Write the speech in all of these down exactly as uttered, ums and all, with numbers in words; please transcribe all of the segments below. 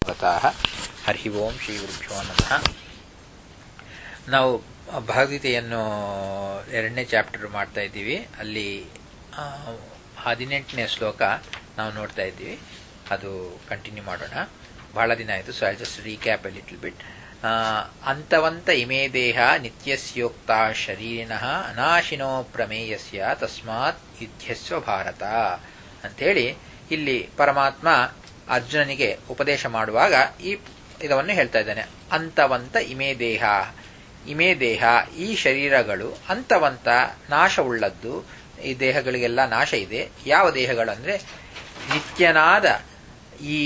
ಸಮಾಗತಾಃ. ಹರಿ ಓಂ ಶ್ರೀ ಗುರುಭ್ಯೋ ನಮಃ. ನಾವು ಭಗವದ್ಗೀತೆಯನ್ನು ಎರಡನೇ ಚಾಪ್ಟರ್ ಮಾಡ್ತಾ ಇದ್ದೀವಿ. ಅಲ್ಲಿ ಹದಿನೆಂಟನೇ ಶ್ಲೋಕ ನಾವು ನೋಡ್ತಾ ಇದ್ದೀವಿ. ಅದು ಕಂಟಿನ್ಯೂ ಮಾಡೋಣ. ಬಹಳ ದಿನ ಆಯಿತು, so I just recap a little bit. ಅಂತವಂತ ಇಮೇ ದೇಹ ನಿತ್ಯಸ್ಯೋಕ್ತ ಶರೀರಿನಃ ಅನಾಶಿನೋ ಪ್ರಮೇಯಸ್ಯ ತಸ್ಮಾತ್ ಯುದ್ಧಸ್ವ ಭಾರತ ಅಂಥೇಳಿ ಇಲ್ಲಿ ಪರಮಾತ್ಮ ಅರ್ಜುನನಿಗೆ ಉಪದೇಶ ಮಾಡುವಾಗ ಈ ಇದನ್ನು ಹೇಳ್ತಾ ಇದ್ದಾನೆ. ಅಂತವಂತ ಇಮೇ ದೇಹ, ಇಮೇ ದೇಹ ಈ ಶರೀರಗಳು ಅಂತವಂತ ನಾಶವುಳ್ಳದ್ದು. ಈ ದೇಹಗಳಿಗೆಲ್ಲ ನಾಶ ಇದೆ. ಯಾವ ದೇಹಗಳು ಅಂದರೆ ನಿತ್ಯನಾದ ಈ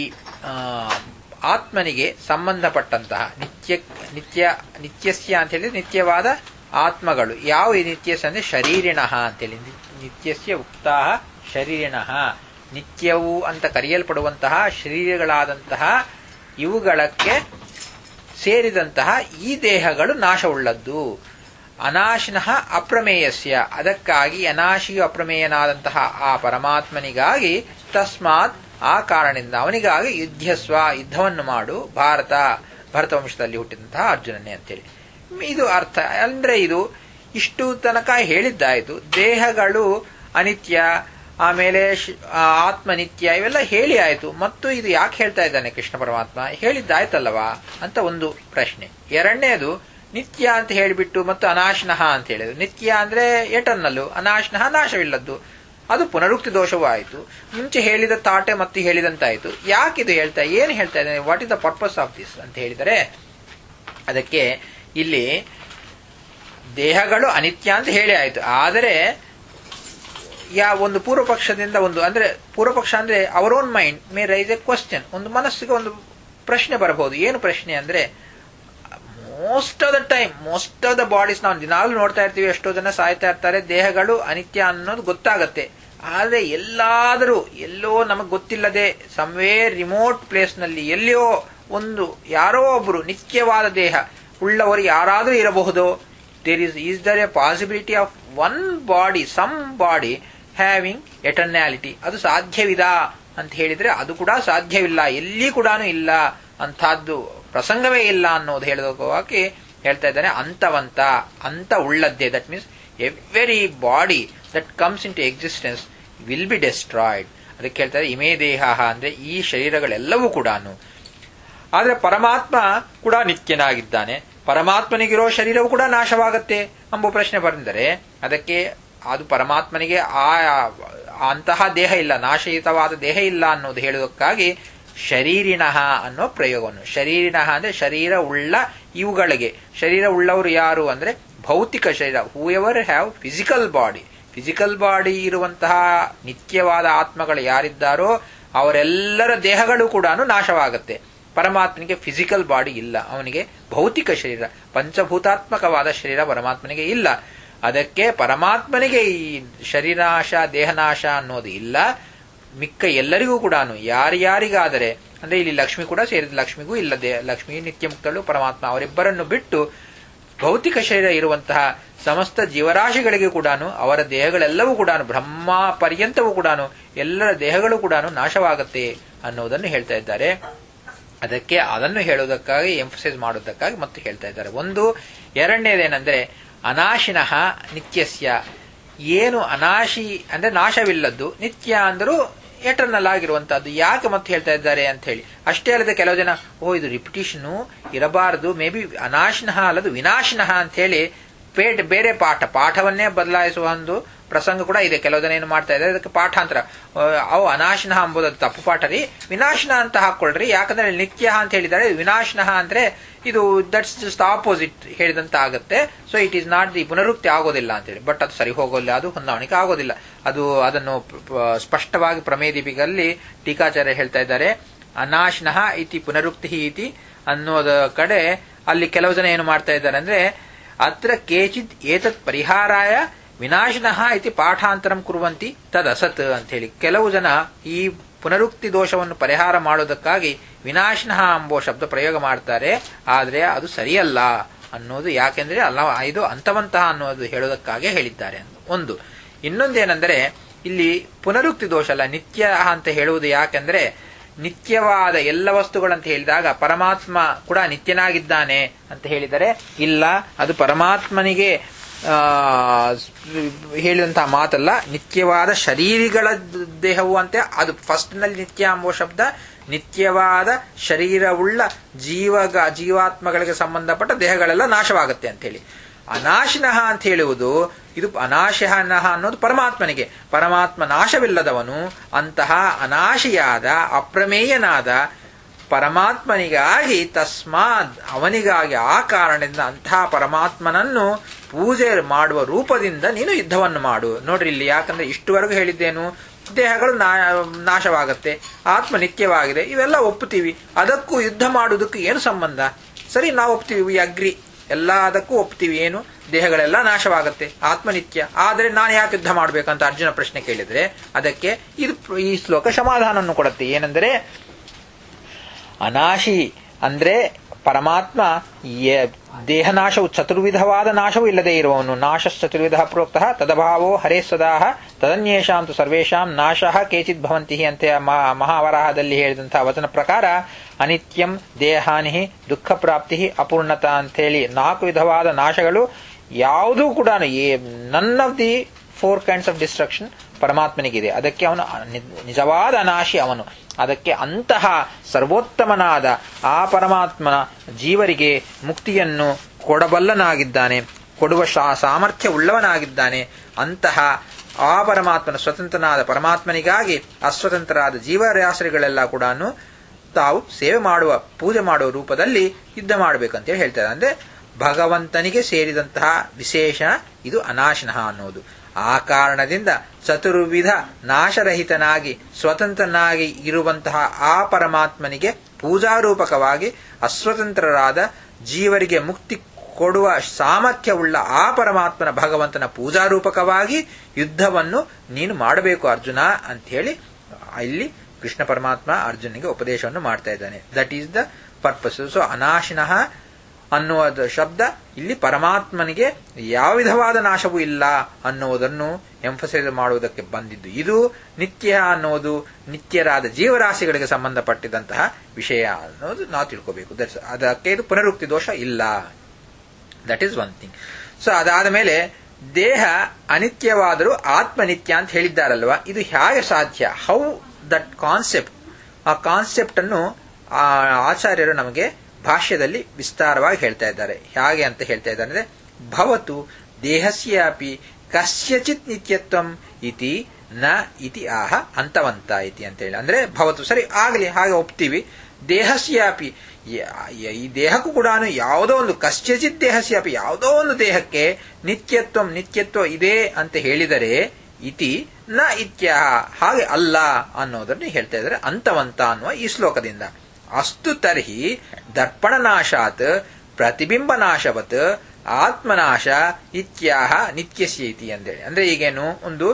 ಆತ್ಮನಿಗೆ ಸಂಬಂಧಪಟ್ಟಂತಹ ನಿತ್ಯ ನಿತ್ಯ ನಿತ್ಯಸ್ಯ ಅಂತ ಹೇಳಿದ್ರೆ ನಿತ್ಯವಾದ ಆತ್ಮಗಳು. ಯಾವ ಈ ನಿತ್ಯಸ್ಯ ಅಂದರೆ ಶರೀರಿಣಃ ಅಂತೇಳಿ, ನಿತ್ಯಸ್ಯ ಉಕ್ತಾ ಶರೀರಿಣಃ, ನಿತ್ಯವು ಅಂತ ಕರೆಯಲ್ಪಡುವಂತಹ ಶರೀರಗಳಾದಂತಹ ಇವುಗಳಕ್ಕೆ ಸೇರಿದಂತಹ ಈ ದೇಹಗಳು ನಾಶವುಳ್ಳದ್ದು. ಅನಾಶಿನಃ ಅಪ್ರಮೇಯಸ್ಯ, ಅದಕ್ಕಾಗಿ ಅನಾಶಿಯು ಅಪ್ರಮೇಯನಾದಂತಹ ಆ ಪರಮಾತ್ಮನಿಗಾಗಿ ತಸ್ಮಾತ್ ಆ ಕಾರಣದಿಂದ ಅವನಿಗಾಗಿ ಯುದ್ಧಸ್ವ ಯುದ್ಧವನ್ನು ಮಾಡು ಭಾರತ, ಭರತ ವಂಶದಲ್ಲಿ ಹುಟ್ಟಿದಂತಹ ಅರ್ಜುನನೇ ಅಂತೇಳಿ ಇದು ಅರ್ಥ. ಅಂದ್ರೆ ಇದು ಇಷ್ಟು ತನಕ ಹೇಳಿದ್ದಾಯಿತು. ದೇಹಗಳು ಅನಿತ್ಯ, ಆಮೇಲೆ ಆತ್ಮನಿತ್ಯ ಇವೆಲ್ಲ ಹೇಳಿ ಆಯಿತು. ಮತ್ತು ಇದು ಯಾಕೆ ಹೇಳ್ತಾ ಇದ್ದಾನೆ ಕೃಷ್ಣ ಪರಮಾತ್ಮ? ಹೇಳಿದ್ದಾಯ್ತಲ್ಲವಾ ಅಂತ ಒಂದು ಪ್ರಶ್ನೆ. ಎರಡನೇದು ನಿತ್ಯ ಅಂತ ಹೇಳಿಬಿಟ್ಟು ಮತ್ತು ಅನಾಶನಃ ಅಂತ ಹೇಳಿದ್ರು. ನಿತ್ಯ ಅಂದ್ರೆ ಎಟರ್ನಲ್ಲು, ಅನಾಶನಃ ನಾಶವಿಲ್ಲದ್ದು. ಅದು ಪುನರುಕ್ತಿ ದೋಷವೂ ಆಯಿತು. ಮುಂಚೆ ಹೇಳಿದ ತಾಟೆ ಮತ್ತು ಹೇಳಿದಂತಾಯಿತು. ಯಾಕಿದು ಹೇಳ್ತಾ ಏನು ಹೇಳ್ತಾ ಇದ್ದಾನೆ? What is the purpose of this ಅಂತ ಹೇಳಿದರೆ, ಅದಕ್ಕೆ ಇಲ್ಲಿ ದೇಹಗಳು ಅನಿತ್ಯ ಅಂತ ಹೇಳಿ ಆಯಿತು. ಆದರೆ ಯಾ ಒಂದು ಪೂರ್ವ ಪಕ್ಷದಿಂದ ಒಂದು ಅಂದ್ರೆ ಪೂರ್ವ ಪಕ್ಷ ಅಂದ್ರೆ our own mind may raise a question, ಒಂದು ಮನಸ್ಸಿಗೆ ಒಂದು ಪ್ರಶ್ನೆ ಬರಬಹುದು. ಏನು ಪ್ರಶ್ನೆ ಅಂದ್ರೆ, most of the time most of the bodies ನಾವು ದಿನಾಲು ನೋಡ್ತಾ ಇರ್ತೀವಿ, ಎಷ್ಟೋ ಜನ ಸಾಯ್ತಾ ಇರ್ತಾರೆ. ದೇಹಗಳು ಅನಿತ್ಯ ಅನ್ನೋದು ಗೊತ್ತಾಗತ್ತೆ. ಆದರೆ ಎಲ್ಲಾದರೂ ಎಲ್ಲೋ ನಮಗೆ ಗೊತ್ತಿಲ್ಲದೆ ಸಮ್ವೇರ್ ರಿಮೋಟ್ ಪ್ಲೇಸ್ ನಲ್ಲಿ ಎಲ್ಲಿಯೋ ಒಂದು ಯಾರೋ ಒಬ್ರು ನಿತ್ಯವಾದ ದೇಹ ಉಳ್ಳವರು ಯಾರಾದರೂ ಇರಬಹುದು. There is is there a possibility of one body, some body having eternality. ಅದು ಸಾಧ್ಯವಿದ ಅಂತ ಹೇಳಿದ್ರೆ ಅದು ಕೂಡ ಸಾಧ್ಯವಿಲ್ಲ, ಎಲ್ಲಿ ಕೂಡ ಇಲ್ಲ, ಅಂಥದ್ದು ಪ್ರಸಂಗವೇ ಇಲ್ಲ ಅನ್ನೋದು ಹೇಳೋದಕ್ಕೆ ಹೇಳ್ತಾ ಇದ್ದಾನೆ. ಅಂತವಂತ ಅಂತ ಉಳ್ಳದ್ದೇ, that means every body that comes into existence will be destroyed. ಅದಕ್ಕೆ ಹೇಳ್ತಾರೆ ಇಮೇ ದೇಹ ಅಂದ್ರೆ ಈ ಶರೀರಗಳೆಲ್ಲವೂ ಕೂಡ. ಆದ್ರೆ ಪರಮಾತ್ಮ ಕೂಡ ನಿತ್ಯನಾಗಿದ್ದಾನೆ. ಪರಮಾತ್ಮನಿಗಿರೋ ಶರೀರವು ಕೂಡ ನಾಶವಾಗತ್ತೆ ಎಂಬ ಪ್ರಶ್ನೆ ಬಂದರೆ ಅದಕ್ಕೆ ಅದು ಪರಮಾತ್ಮನಿಗೆ ಆ ಅಂತಹ ದೇಹ ಇಲ್ಲ, ನಾಶಯುತವಾದ ದೇಹ ಇಲ್ಲ ಅನ್ನೋದು ಹೇಳುವುದಕ್ಕಾಗಿ ಶರೀರಿನಃ ಅನ್ನೋ ಪ್ರಯೋಗವನ್ನು. ಶರೀರಿನಃ ಅಂದ್ರೆ ಶರೀರ ಉಳ್ಳ ಇವುಗಳಿಗೆ. ಶರೀರ ಉಳ್ಳವರು ಯಾರು ಅಂದ್ರೆ ಭೌತಿಕ ಶರೀರ, whoever have physical body. Physical body ಇರುವಂತಹ ನಿತ್ಯವಾದ ಆತ್ಮಗಳು ಯಾರಿದ್ದಾರೋ ಅವರೆಲ್ಲರ ದೇಹಗಳು ಕೂಡ ನಾಶವಾಗತ್ತೆ. ಪರಮಾತ್ಮನಿಗೆ ಫಿಸಿಕಲ್ ಬಾಡಿ ಇಲ್ಲ, ಅವನಿಗೆ ಭೌತಿಕ ಶರೀರ, ಪಂಚಭೂತಾತ್ಮಕವಾದ ಶರೀರ ಪರಮಾತ್ಮನಿಗೆ ಇಲ್ಲ. ಅದಕ್ಕೆ ಪರಮಾತ್ಮನಿಗೆ ಈ ಶರೀರನಾಶ ದೇಹನಾಶ ಅನ್ನೋದು ಇಲ್ಲ. ಮಿಕ್ಕ ಎಲ್ಲರಿಗೂ ಕೂಡ ಯಾರ್ಯಾರಿಗಾದರೆ ಅಂದ್ರೆ ಇಲ್ಲಿ ಲಕ್ಷ್ಮಿ ಕೂಡ ಸೇರಿದ, ಲಕ್ಷ್ಮಿಗೂ ಇಲ್ಲ. ದೇ ಲಕ್ಷ್ಮಿ ನಿತ್ಯ ಮುಕ್ತಳು, ಪರಮಾತ್ಮ ಅವರಿಬ್ಬರನ್ನು ಬಿಟ್ಟು ಭೌತಿಕ ಶರೀರ ಇರುವಂತಹ ಸಮಸ್ತ ಜೀವರಾಶಿಗಳಿಗೆ ಕೂಡ ಅವರ ದೇಹಗಳೆಲ್ಲವೂ ಕೂಡ ಬ್ರಹ್ಮ ಪರ್ಯಂತವೂ ಕೂಡ ಎಲ್ಲರ ದೇಹಗಳು ಕೂಡ ನಾಶವಾಗತ್ತೆ ಅನ್ನೋದನ್ನು ಹೇಳ್ತಾ ಇದ್ದಾರೆ. ಅದಕ್ಕೆ ಅದನ್ನು ಹೇಳುವುದಕ್ಕಾಗಿ ಎಂಫಸೈಸ್ ಮಾಡುವುದಕ್ಕಾಗಿ ಮತ್ತೆ ಹೇಳ್ತಾ ಇದ್ದಾರೆ. ಒಂದು ಎರಡನೇದೇನೆಂದ್ರೆ ಅನಾಶಿನಃ ನಿತ್ಯಸ್ಯ, ಏನು ಅನಾಶಿ ಅಂದ್ರೆ ನಾಶವಿಲ್ಲದ್ದು, ನಿತ್ಯ ಅಂದರೂ ಎಟರ್ನಲ್ ಆಗಿರುವಂತಹದ್ದು. ಯಾಕೆ ಮತ್ತೆ ಹೇಳ್ತಾ ಇದ್ದಾರೆ ಅಂತ ಹೇಳಿ ಅಷ್ಟೇ ಅಲ್ಲದೆ ಕೆಲವು ಜನ ಓ ಇದು ರಿಪಿಟೇಷನು ಇರಬಾರದು, ಮೇ ಬಿ ಅನಾಶಿನಃ ಅಲ್ಲದು ವಿನಾಶಿನಃ ಅಂತ ಹೇಳಿ ಪೇಟ್ ಬೇರೆ ಪಾಠ ಪಾಠವನ್ನೇ ಬದಲಾಯಿಸುವ ಒಂದು ಪ್ರಸಂಗ ಕೂಡ ಇದೆ. ಕೆಲವು ಜನ ಏನು ಮಾಡ್ತಾ ಇದ್ದಾರೆ, ಅದಕ್ಕೆ ಪಾಠಾಂತರ, ಅವು ಅನಾಶಿನಃ ಎಂಬುದು ತಪ್ಪು ಪಾಠ ರೀ, ವಿನಾಶಿನ ಅಂತ ಹಾಕೊಳ್ರಿ. ಯಾಕಂದ್ರೆ ನಿತ್ಯ ಅಂತ ಹೇಳಿದ್ದಾರೆ, ವಿನಾಶಿನಃ ಅಂದ್ರೆ ಇದು ದಟ್ಸ್ ಜಸ್ಟ್ ಆಪೋಸಿಟ್ ಹೇಳಿದಂತ ಆಗುತ್ತೆ. So it is not the ಪುನರುಕ್ತಿ ಆಗೋದಿಲ್ಲ ಅಂತೇಳಿ. ಬಟ್ ಅದು ಸರಿ ಹೋಗೋಲ್ಲ, ಅದು ಹೊಂದಾಣಿಕೆ ಆಗೋದಿಲ್ಲ. ಅದು ಅದನ್ನು ಸ್ಪಷ್ಟವಾಗಿ ಪ್ರಮೇದೀಪಿಗಲ್ಲಿ ಟೀಕಾಚಾರ್ಯ ಹೇಳ್ತಾ ಇದ್ದಾರೆ. ಅನಾಶಿನಃ ಇತಿ ಪುನರುಕ್ತಿ ಇತಿ ಅನ್ನೋದ ಕಡೆ ಅಲ್ಲಿ ಕೆಲವು ಜನ ಏನು ಮಾಡ್ತಾ ಇದ್ದಾರೆ ಅಂದ್ರೆ, ಅತ್ರ ಕೇಚಿತ್ ಏತತ್ ಪರಿಹಾರಾಯ ವಿನಾಶಿನಃ ಇತಿ ಪಾಠಾಂತರಂ ಕುರುವಂತಿ ತದಸತ್ ಅಂತ ಹೇಳಿ ಕೆಲವು ಜನ ಈ ಪುನರುಕ್ತಿ ದೋಷವನ್ನು ಪರಿಹಾರ ಮಾಡೋದಕ್ಕಾಗಿ ವಿನಾಶಿನಃ ಎಂಬೋ ಶಬ್ದ ಪ್ರಯೋಗ ಮಾಡ್ತಾರೆ. ಆದರೆ ಅದು ಸರಿಯಲ್ಲ ಅನ್ನೋದು. ಯಾಕೆಂದ್ರೆ ಅಲ್ಲ, ಇದು ಅಂತವಂತಹ ಅನ್ನೋದು ಹೇಳೋದಕ್ಕಾಗಿ ಹೇಳಿದ್ದಾರೆ ಒಂದು. ಇನ್ನೊಂದೇನೆಂದರೆ ಇಲ್ಲಿ ಪುನರುಕ್ತಿ ದೋಷ ಅಲ್ಲ, ನಿತ್ಯ ಅಂತ ಹೇಳುವುದು. ಯಾಕೆಂದ್ರೆ ನಿತ್ಯವಾದ ಎಲ್ಲ ವಸ್ತುಗಳಂತ ಹೇಳಿದಾಗ ಪರಮಾತ್ಮ ಕೂಡ ನಿತ್ಯನಾಗಿದ್ದಾನೆ ಅಂತ ಹೇಳಿದರೆ ಇಲ್ಲ, ಅದು ಪರಮಾತ್ಮನಿಗೆ ಆ ಹೇಳಿದಂತಹ ಮಾತಲ್ಲ. ನಿತ್ಯವಾದ ಶರೀರಿಗಳ ದೇಹವು ಅಂತೆ ಅದು ಫಸ್ಟ್ ನಲ್ಲಿ ನಿತ್ಯ ಎಂಬುವ ಶಬ್ದ ನಿತ್ಯವಾದ ಶರೀರವುಳ್ಳ ಜೀವಗ ಜೀವಾತ್ಮಗಳಿಗೆ ಸಂಬಂಧಪಟ್ಟ ದೇಹಗಳೆಲ್ಲ ನಾಶವಾಗುತ್ತೆ ಅಂತ ಹೇಳಿ. ಅನಾಶಿನಃ ಅಂತ ಹೇಳುವುದು ಇದು ಅನಾಶನಃ ಅನ್ನೋದು ಪರಮಾತ್ಮನಿಗೆ. ಪರಮಾತ್ಮ ನಾಶವಿಲ್ಲದವನು. ಅಂತಹ ಅನಾಶಿಯಾದ ಅಪ್ರಮೇಯನಾದ ಪರಮಾತ್ಮನಿಗಾಗಿ ತಸ್ಮಾದ್ ಅವನಿಗಾಗಿ ಆ ಕಾರಣದಿಂದ ಅಂತಹ ಪರಮಾತ್ಮನನ್ನು ಪೂಜೆ ಮಾಡುವ ರೂಪದಿಂದ ನೀನು ಯುದ್ಧವನ್ನು ಮಾಡು. ನೋಡ್ರಿ ಇಲ್ಲಿ, ಯಾಕಂದ್ರೆ ಇಷ್ಟುವರೆಗೂ ಹೇಳಿದ್ದೇನು, ದೇಹಗಳು ನಾಶವಾಗತ್ತೆ, ಆತ್ಮ ನಿತ್ಯವಾಗಿದೆ, ಇವೆಲ್ಲ ಒಪ್ಪುತ್ತೀವಿ. ಅದಕ್ಕೂ ಯುದ್ಧ ಮಾಡುವುದಕ್ಕೂ ಏನು ಸಂಬಂಧ? ಸರಿ, ನಾವು ಒಪ್ತೀವಿ, ವಿ ಅಗ್ರಿ, ಎಲ್ಲ ಅದಕ್ಕೂ ಒಪ್ತೀವಿ. ಏನು, ದೇಹಗಳೆಲ್ಲ ನಾಶವಾಗತ್ತೆ, ಆತ್ಮನಿತ್ಯ, ಆದರೆ ನಾನು ಯಾಕೆ ಯುದ್ಧ ಮಾಡಬೇಕಂತ ಅರ್ಜುನ ಪ್ರಶ್ನೆ ಕೇಳಿದ್ರೆ ಅದಕ್ಕೆ ಇದು ಈ ಶ್ಲೋಕ ಸಮಾಧಾನವನ್ನು ಕೊಡುತ್ತೆ. ಏನೆಂದರೆ ಅನಾಶಿ ಅಂದ್ರೆ ಪರಮಾತ್ಮ ದೇಹನಾಶವು ಚತುರ್ವಿಧವಾದ ನಾಶವೂ ಇಲ್ಲದೆ ಇರುವವನು. ನಾಶಶ್ಚತುರ್ವಿಧ ಪ್ರೋಕ್ತಃ ತದಭಾವೋ ಹರೇ ಸದಾಹ ತದನ್ಯೇಷಾಂ ತು ಸರ್ವೇಷಾಂ ನಾಶಃ ಕೇಚಿತ್ ಭವಂತಿ ಅಂತ ಮಹಾವರಾಹದಲ್ಲಿ ಹೇಳಿದಂತಹ ವಚನ ಪ್ರಕಾರ ಅನಿತ್ಯಂ, ದೇಹಾನಿ, ದುಃಖ ಪ್ರಾಪ್ತಿ, ಅಪೂರ್ಣತಾ ಅಂತೇಳಿ ನಾಲ್ಕು ವಿಧವಾದ ನಾಶಗಳು ಯಾವುದೂ ಕೂಡ none of the four kinds of destruction ಪರಮಾತ್ಮನಿಗಿದೆ. ಅದಕ್ಕೆ ಅವನು ನಿಜವಾದ ಅನಾಶಿ ಅವನು. ಅದಕ್ಕೆ ಅಂತಹ ಸರ್ವೋತ್ತಮನಾದ ಆ ಪರಮಾತ್ಮನ ಜೀವರಿಗೆ ಮುಕ್ತಿಯನ್ನು ಕೊಡಬಲ್ಲನಾಗಿದ್ದಾನೆ, ಕೊಡುವ ಸಾಮರ್ಥ್ಯ ಉಳ್ಳವನಾಗಿದ್ದಾನೆ. ಅಂತಹ ಆ ಪರಮಾತ್ಮನ ಸ್ವತಂತ್ರನಾದ ಪರಮಾತ್ಮನಿಗಾಗಿ ಅಸ್ವತಂತ್ರರಾದ ಜೀವರಾಶಿಗಳೆಲ್ಲ ಕೂಡ ತಾವು ಸೇವೆ ಮಾಡುವ ಪೂಜೆ ಮಾಡುವ ರೂಪದಲ್ಲಿ ಯುದ್ಧ ಮಾಡಬೇಕಂತೇಳಿ ಹೇಳ್ತಾರೆ. ಅಂದ್ರೆ ಭಗವಂತನಿಗೆ ಸೇರಿದಂತಹ ವಿಶೇಷ ಇದು ಅನಾಶಿನಃ ಅನ್ನೋದು. ಆ ಕಾರಣದಿಂದ ಚತುರ್ವಿಧ ನಾಶರಹಿತನಾಗಿ ಸ್ವತಂತ್ರನಾಗಿ ಇರುವಂತಹ ಆ ಪರಮಾತ್ಮನಿಗೆ ಪೂಜಾರೂಪಕವಾಗಿ ಅಸ್ವತಂತ್ರರಾದ ಜೀವರಿಗೆ ಮುಕ್ತಿ ಕೊಡುವ ಸಾಮರ್ಥ್ಯವುಳ್ಳ ಆ ಪರಮಾತ್ಮನ ಭಗವಂತನ ಪೂಜಾರೂಪಕವಾಗಿ ಯುದ್ಧವನ್ನು ನೀನು ಮಾಡಬೇಕು ಅರ್ಜುನ ಅಂತ ಹೇಳಿ ಇಲ್ಲಿ ಕೃಷ್ಣ ಪರಮಾತ್ಮ ಅರ್ಜುನಿಗೆ ಉಪದೇಶವನ್ನು ಮಾಡ್ತಾ ಇದ್ದಾನೆ. That is the purpose. So ಅನಾಶಿನಃ ಅನ್ನುವ ಶಬ್ದ ಇಲ್ಲಿ ಪರಮಾತ್ಮನಿಗೆ ಯಾವ ವಿಧವಾದ ನಾಶವೂ ಇಲ್ಲ ಅನ್ನುವುದನ್ನು ಎಂಫಸೈಸ್ ಮಾಡುವುದಕ್ಕೆ ಬಂದಿದ್ದು. ಇದು ನಿತ್ಯ ಅನ್ನೋದು ನಿತ್ಯರಾದ ಜೀವರಾಶಿಗಳಿಗೆ ಸಂಬಂಧಪಟ್ಟಿದಂತಹ ವಿಷಯ ಅನ್ನೋದು ನಾವು ತಿಳ್ಕೋಬೇಕು. ಅದಕ್ಕೆ ಇದು ಪುನರುಕ್ತಿ ದೋಷ ಇಲ್ಲ. That is one thing. So ಅದಾದ ಮೇಲೆ ದೇಹ ಅನಿತ್ಯವಾದರೂ ಆತ್ಮನಿತ್ಯ ಅಂತ ಹೇಳಿದ್ದಾರಲ್ವಾ, ಇದು ಹೇಗೆ ಸಾಧ್ಯ? ಹೌ ದಟ್ ಕಾನ್ಸೆಪ್ಟ್, ಆ ಕಾನ್ಸೆಪ್ಟ್ ಅನ್ನು ಆಚಾರ್ಯರು ನಮಗೆ ಭಾಷ್ಯದಲ್ಲಿ ವಿಸ್ತಾರವಾಗಿ ಹೇಳ್ತಾ ಇದ್ದಾರೆ. ಹೇಗೆ ಅಂತ ಹೇಳ್ತಾ ಇದ್ದಾರೆ ಅಂದ್ರೆ ಭವತು ದೇಹಸ್ಯಾಪಿ ಕಸ್ಯಚಿತ್ ನಿತ್ಯತ್ವಂ ಇತಿ ನ ಇತಿ ಆಹ ಅಂತವಂತ ಇತಿ ಅಂತ ಹೇಳಿ. ಅಂದ್ರೆ ಭವತು ಸರಿ ಆಗಲಿ, ಹಾಗೆ ಒಪ್ತೀವಿ. ದೇಹಸ್ಯಾಪಿ ಈ ದೇಹಕ್ಕೂ ಕೂಡ ಯಾವುದೋ ಒಂದು ಕಸ್ಯಚಿತ್ ದೇಹಸ್ಯಾಪಿ ಯಾವುದೋ ಒಂದು ದೇಹಕ್ಕೆ ನಿತ್ಯತ್ವಂ ನಿತ್ಯತ್ವ ಇದೆ ಅಂತ ಹೇಳಿದರೆ ಇತಿ ನ ಇತ್ಯ ಹಾಗೆ ಅಲ್ಲ ಅನ್ನೋದನ್ನು ಹೇಳ್ತಾ ಇದ್ದಾರೆ ಅಂತವಂತ ಅನ್ನುವ ಈ ಶ್ಲೋಕದಿಂದ. ಅಸ್ತು ತರ್ಹಿ ದರ್ಪಣನಾಶಾತ್ ಪ್ರತಿಬಿಂಬನಾಶವತ್ ಆತ್ಮನಾಶ ಇತ್ಯಾಹ ನಿತ್ಯಸ್ಯ ಇತಿ ಅಂತೇಳಿ. ಅಂದ್ರೆ ಈಗೇನು, ಒಂದು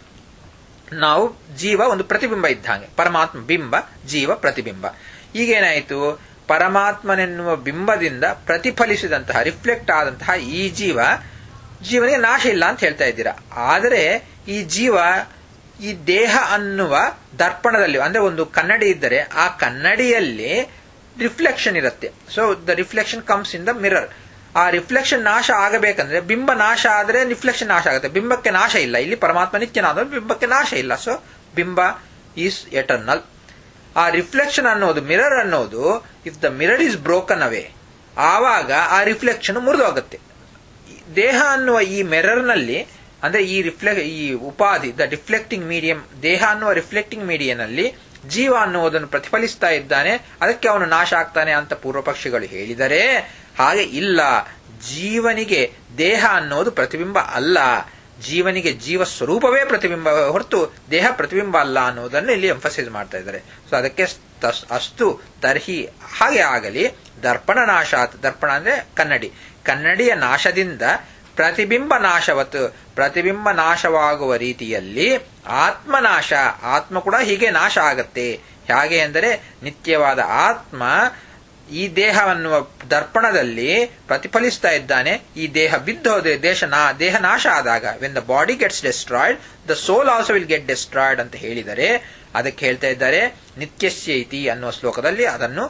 ನಾವು ಜೀವ ಒಂದು ಪ್ರತಿಬಿಂಬ ಇದ್ದಂಗೆ, ಪರಮಾತ್ಮ ಬಿಂಬ, ಜೀವ ಪ್ರತಿಬಿಂಬ. ಈಗೇನಾಯಿತು, ಪರಮಾತ್ಮನೆನ್ನುವ ಬಿಂಬದಿಂದ ಪ್ರತಿಫಲಿಸಿದಂತಹ ರಿಫ್ಲೆಕ್ಟ್ ಆದಂತಹ ಈ ಜೀವ ಜೀವನಿಗೆ ನಾಶ ಇಲ್ಲ ಅಂತ ಹೇಳ್ತಾ ಇದ್ದೀರಾ. ಆದರೆ ಈ ಜೀವ ಈ ದೇಹ ಅನ್ನುವ ದರ್ಪಣದಲ್ಲಿ, ಅಂದ್ರೆ ಒಂದು ಕನ್ನಡಿ ಇದ್ದರೆ ಆ ಕನ್ನಡಿಯಲ್ಲಿ ರಿಫ್ಲೆಕ್ಷನ್ ಇರುತ್ತೆ. So the reflection comes in the mirror. ಆ ರಿಫ್ಲೆಕ್ಷನ್ ನಾಶ ಆಗಬೇಕಂದ್ರೆ ಬಿಂಬ ನಾಶ ಆದರೆ ರಿಫ್ಲೆಕ್ಷನ್ ನಾಶ ಆಗುತ್ತೆ. ಬಿಂಬಕ್ಕೆ ನಾಶ ಇಲ್ಲ. ಇಲ್ಲಿ ಪರಮಾತ್ಮ ನಿತ್ಯನಾದ ಬಿಂಬಕ್ಕೆ ನಾಶ ಇಲ್ಲ. ಸೊ ಬಿಂಬ ಈಸ್ ಎಟರ್ನಲ್. ಆ ರಿಫ್ಲೆಕ್ಷನ್ ಅನ್ನೋದು, ಮಿರರ್ ಅನ್ನೋದು, if the mirror is broken away, ಆವಾಗ ಆ ರಿಫ್ಲೆಕ್ಷನ್ ಮುರಿದೋಗುತ್ತೆ. ದೇಹ ಅನ್ನುವ ಈ ಮಿರರ್ನಲ್ಲಿ, ಅಂದ್ರೆ ಈ ರಿಫ್ಲೆಕ್ಟ್ ಈ ಉಪಾಧಿ ದ ರಿಫ್ಲೆಕ್ಟಿಂಗ್ ಮೀಡಿಯಂ, ದೇಹ ಅನ್ನುವ ರಿಫ್ಲೆಕ್ಟಿಂಗ್ ಮೀಡಿಯಂನಲ್ಲಿ ಜೀವ ಅನ್ನುವುದನ್ನು ಪ್ರತಿಫಲಿಸ್ತಾ ಇದ್ದಾನೆ, ಅದಕ್ಕೆ ಅವನು ನಾಶ ಆಗ್ತಾನೆ ಅಂತ ಪೂರ್ವ ಪಕ್ಷಿಗಳು ಹೇಳಿದರೆ ಹಾಗೆ ಇಲ್ಲ. ಜೀವನಿಗೆ ದೇಹ ಅನ್ನೋದು ಪ್ರತಿಬಿಂಬ ಅಲ್ಲ. ಜೀವನಿಗೆ ಜೀವ ಸ್ವರೂಪವೇ ಪ್ರತಿಬಿಂಬ ಹೊರತು ದೇಹ ಪ್ರತಿಬಿಂಬ ಅಲ್ಲ ಅನ್ನೋದನ್ನು ಇಲ್ಲಿ ಎಂಫಸೈಸ್ ಮಾಡ್ತಾ ಇದ್ದಾರೆ. ಸೊ ಅದಕ್ಕೆ ಅಸ್ತು ತರ್ಹಿ ಹಾಗೆ ಆಗಲಿ. ದರ್ಪಣ ನಾಶಾತ್, ದರ್ಪಣ ಅಂದ್ರೆ ಕನ್ನಡಿ, ಕನ್ನಡಿಯ ನಾಶದಿಂದ ಪ್ರತಿಬಿಂಬ ನಾಶವತ್, ಪ್ರತಿಬಿಂಬ ನಾಶವಾಗುವ ರೀತಿಯಲ್ಲಿ ಆತ್ಮನಾಶ, ಆತ್ಮ ಕೂಡ ಹೀಗೆ ನಾಶ ಆಗತ್ತೆ. ಹೇಗೆ ಅಂದರೆ ನಿತ್ಯವಾದ ಆತ್ಮ ಈ ದೇಹವನ್ನುವ ದರ್ಪಣದಲ್ಲಿ ಪ್ರತಿಫಲಿಸ್ತಾ ಇದ್ದಾನೆ. ಈ ದೇಹ ಬಿದ್ದೋದೆ, ದೇಶ ದೇಹ ನಾಶ ಆದಾಗ, when the body gets destroyed the soul also will get destroyed ಅಂತ ಹೇಳಿದರೆ ಅದಕ್ಕೆ ಹೇಳ್ತಾ ಇದ್ದಾರೆ ನಿತ್ಯಸ್ಯ ಇತಿ ಅನ್ನುವ ಶ್ಲೋಕದಲ್ಲಿ ಅದನ್ನು